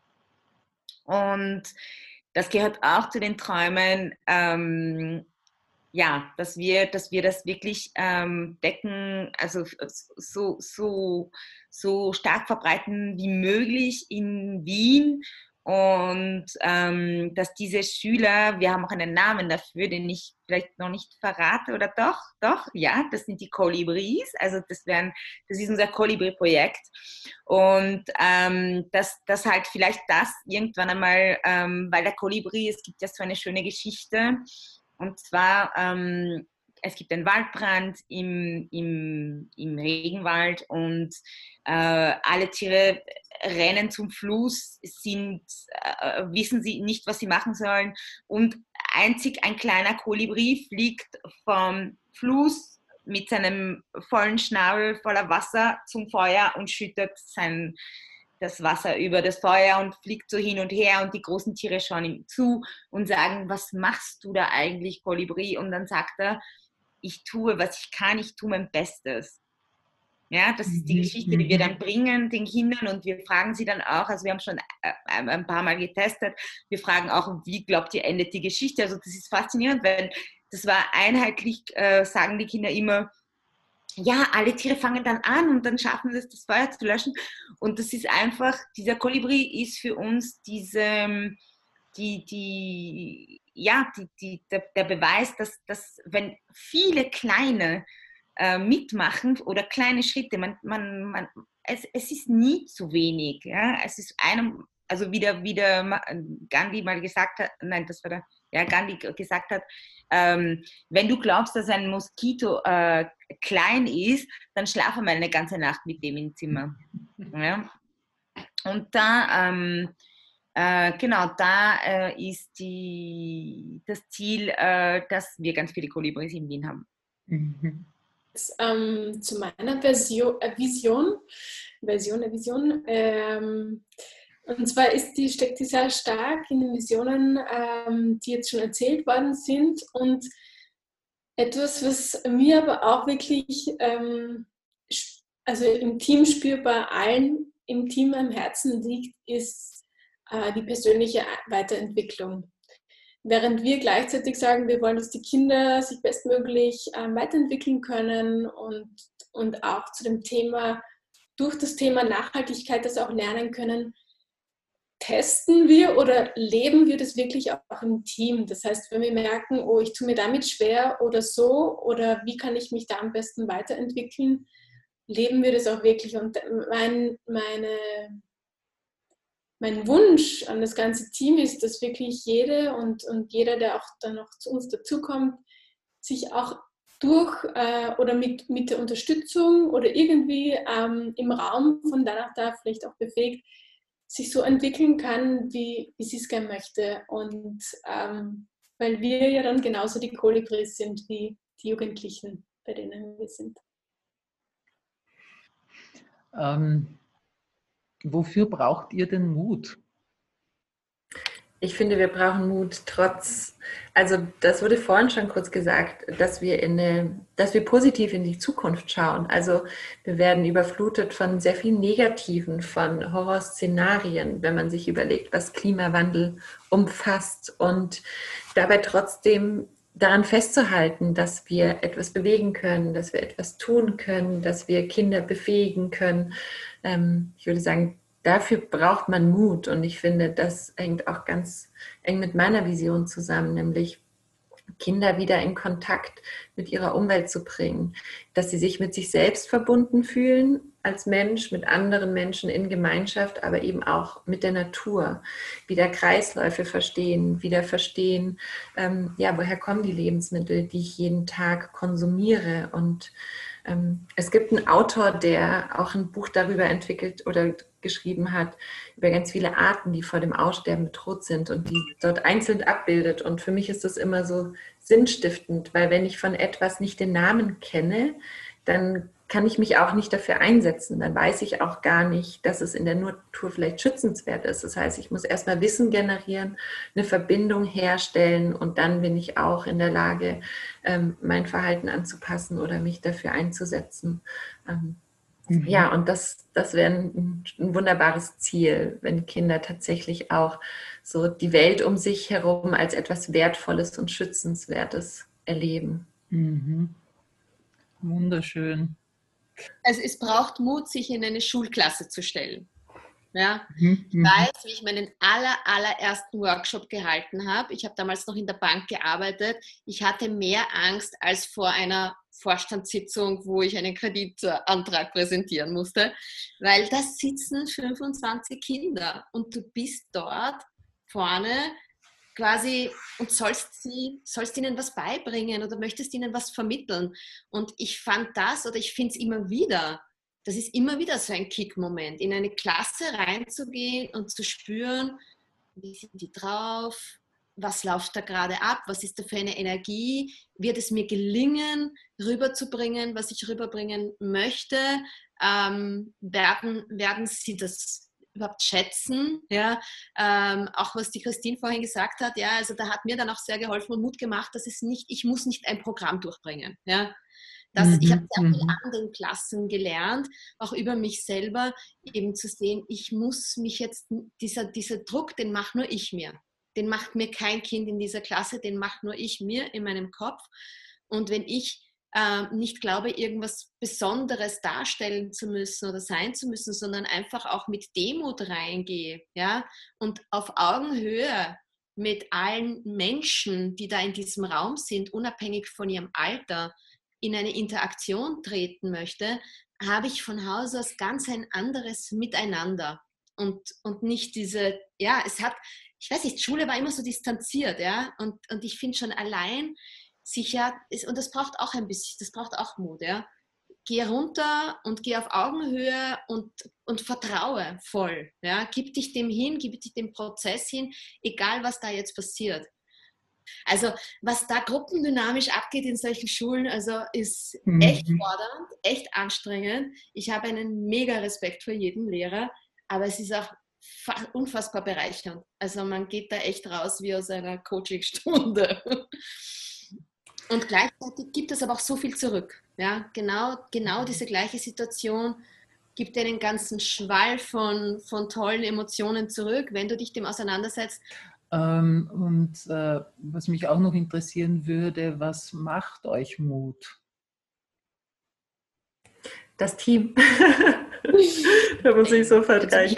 Und das gehört auch zu den Träumen, ähm, ja, dass wir, dass wir das wirklich ähm, decken, also so, so, so stark verbreiten wie möglich in Wien. Und ähm, dass diese Schüler, wir haben auch einen Namen dafür, den ich vielleicht noch nicht verrate, oder doch, doch, ja, das sind die Kolibris, also das wären, das ist unser Kolibri-Projekt. Und ähm, dass das halt vielleicht das irgendwann einmal, ähm, weil der Kolibri, es gibt ja so eine schöne Geschichte, und zwar, ähm, es gibt einen Waldbrand im, im, im Regenwald und äh, alle Tiere rennen zum Fluss, sind, äh, wissen sie nicht, was sie machen sollen, und einzig ein kleiner Kolibri fliegt vom Fluss mit seinem vollen Schnabel voller Wasser zum Feuer und schüttet sein, das Wasser über das Feuer und fliegt so hin und her, und die großen Tiere schauen ihm zu und sagen, was machst du da eigentlich, Kolibri? Und dann sagt er, ich tue, was ich kann, ich tue mein Bestes. Ja, das ist die Geschichte, die wir dann bringen den Kindern, und wir fragen sie dann auch, also wir haben schon ein paar Mal getestet, wir fragen auch, wie glaubt ihr, endet die Geschichte? Also das ist faszinierend, weil das war einheitlich, äh, sagen die Kinder immer, ja, alle Tiere fangen dann an und dann schaffen sie es, das Feuer zu löschen, und das ist einfach, dieser Kolibri ist für uns diese, die, die, ja, die, die, der, der Beweis, dass, dass wenn viele kleine äh, mitmachen oder kleine Schritte, man, man, man, es, es ist nie zu wenig. Ja? Es ist einem, also wie der, wie der Gandhi mal gesagt hat, nein, das war der, ja, Gandhi gesagt hat, ähm, wenn du glaubst, dass ein Moskito äh, klein ist, dann schlafe mal eine ganze Nacht mit dem im Zimmer. Ja? Und da, ähm, Äh, genau, da äh, ist die, das Ziel, äh, dass wir ganz viele Kolibris in Wien haben. Mhm. Jetzt, ähm, zu meiner Version, äh, Vision, Version, äh, Vision ähm, und zwar ist die, steckt die sehr stark in den Visionen, ähm, die jetzt schon erzählt worden sind, und etwas, was mir aber auch wirklich ähm, also im Team spürbar allen im Team am Herzen liegt, ist die persönliche Weiterentwicklung. Während wir gleichzeitig sagen, wir wollen, dass die Kinder sich bestmöglich ähm, weiterentwickeln können und, und auch zu dem Thema, durch das Thema Nachhaltigkeit das auch lernen können, testen wir oder leben wir das wirklich auch im Team. Das heißt, wenn wir merken, oh, ich tue mir damit schwer oder so, oder wie kann ich mich da am besten weiterentwickeln, leben wir das auch wirklich. Und mein, meine Mein Wunsch an das ganze Team ist, dass wirklich jede und, und jeder, der auch dann noch zu uns dazukommt, sich auch durch äh, oder mit, mit der Unterstützung oder irgendwie ähm, im Raum von da nach da vielleicht auch befähigt, sich so entwickeln kann, wie, wie sie es gerne möchte. Und ähm, weil wir ja dann genauso die Kolibris sind wie die Jugendlichen, bei denen wir sind. Ähm. Wofür braucht ihr denn Mut? Ich finde, wir brauchen Mut trotz, also das wurde vorhin schon kurz gesagt, dass wir, in eine, dass wir positiv in die Zukunft schauen. Also wir werden überflutet von sehr viel Negativen, von Horrorszenarien, wenn man sich überlegt, was Klimawandel umfasst, und dabei trotzdem daran festzuhalten, dass wir etwas bewegen können, dass wir etwas tun können, dass wir Kinder befähigen können. Ähm, ich würde sagen, dafür braucht man Mut, und ich finde, das hängt auch ganz eng mit meiner Vision zusammen, nämlich Kinder wieder in Kontakt mit ihrer Umwelt zu bringen, dass sie sich mit sich selbst verbunden fühlen als Mensch, mit anderen Menschen in Gemeinschaft, aber eben auch mit der Natur, wieder Kreisläufe verstehen, wieder verstehen, ähm, ja, woher kommen die Lebensmittel, die ich jeden Tag konsumiere. Und ähm, es gibt einen Autor, der auch ein Buch darüber entwickelt oder geschrieben hat, über ganz viele Arten, die vor dem Aussterben bedroht sind, und die dort einzeln abbildet. Und für mich ist das immer so sinnstiftend, weil wenn ich von etwas nicht den Namen kenne, dann kann ich mich auch nicht dafür einsetzen. Dann weiß ich auch gar nicht, dass es in der Natur vielleicht schützenswert ist. Das heißt, ich muss erstmal Wissen generieren, eine Verbindung herstellen und dann bin ich auch in der Lage, mein Verhalten anzupassen oder mich dafür einzusetzen. Mhm. Ja, und das, das wäre ein, ein wunderbares Ziel, wenn Kinder tatsächlich auch so die Welt um sich herum als etwas Wertvolles und Schützenswertes erleben. Mhm. Wunderschön. Also es braucht Mut, sich in eine Schulklasse zu stellen. Ja? Mhm. Ich weiß, wie ich meinen aller, allerersten Workshop gehalten habe. Ich habe damals noch in der Bank gearbeitet. Ich hatte mehr Angst als vor einer Vorstandssitzung, wo ich einen Kreditantrag präsentieren musste, weil da sitzen fünfundzwanzig Kinder und du bist dort vorne quasi und sollst, sie, sollst ihnen was beibringen oder möchtest ihnen was vermitteln. Und ich fand das, oder ich finde es immer wieder, das ist immer wieder so ein Kick-Moment, in eine Klasse reinzugehen und zu spüren, wie sind die drauf, was läuft da gerade ab, was ist da für eine Energie, wird es mir gelingen, rüberzubringen, was ich rüberbringen möchte, ähm, werden, werden sie das überhaupt schätzen, ja, ähm, auch was die Christine vorhin gesagt hat, ja, also da hat mir dann auch sehr geholfen und Mut gemacht, dass es nicht, ich muss nicht ein Programm durchbringen, ja, das, mhm, ich habe sehr viel an den Klassen gelernt, auch über mich selber, eben zu sehen, ich muss mich jetzt, dieser, dieser Druck, den mache nur ich mir, den macht mir kein Kind in dieser Klasse, den mache nur ich mir in meinem Kopf und wenn ich äh, nicht glaube, irgendwas Besonderes darstellen zu müssen oder sein zu müssen, sondern einfach auch mit Demut reingehe, ja, und auf Augenhöhe mit allen Menschen, die da in diesem Raum sind, unabhängig von ihrem Alter, in eine Interaktion treten möchte, habe ich von Haus aus ganz ein anderes Miteinander und, und nicht diese, ja, es hat, ich weiß nicht, Schule war immer so distanziert, ja, und, und ich finde schon allein sicher, und das braucht auch ein bisschen, das braucht auch Mut, ja. Geh runter und geh auf Augenhöhe und, und vertraue voll, ja. Gib dich dem hin, gib dich dem Prozess hin, egal was da jetzt passiert. Also, was da gruppendynamisch abgeht in solchen Schulen, also ist mhm. echt fordernd, echt anstrengend. Ich habe einen mega Respekt vor jedem Lehrer, aber es ist auch unfassbar bereichernd. Also man geht da echt raus wie aus einer Coachingstunde. Und gleichzeitig gibt es aber auch so viel zurück. Ja, genau, genau diese gleiche Situation gibt dir einen ganzen Schwall von, von tollen Emotionen zurück, wenn du dich dem auseinandersetzt. Ähm, und äh, was mich auch noch interessieren würde, was macht euch Mut? Das Team. Da muss ich sofort rein.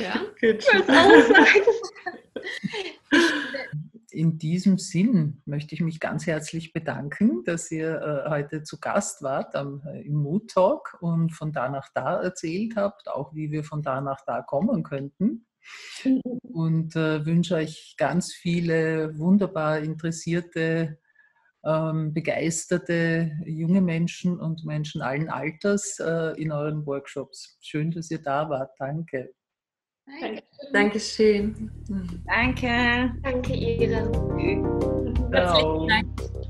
In diesem Sinn möchte ich mich ganz herzlich bedanken, dass ihr äh, heute zu Gast wart am, äh, im Mood Talk und von da nach da erzählt habt, auch wie wir von da nach da kommen könnten. Und äh, wünsche euch ganz viele wunderbar interessierte, ähm, begeisterte junge Menschen und Menschen allen Alters äh, in euren Workshops. Schön, dass ihr da wart. Danke. Dankeschön. Danke. Danke, Ira. Herzlichen Dank.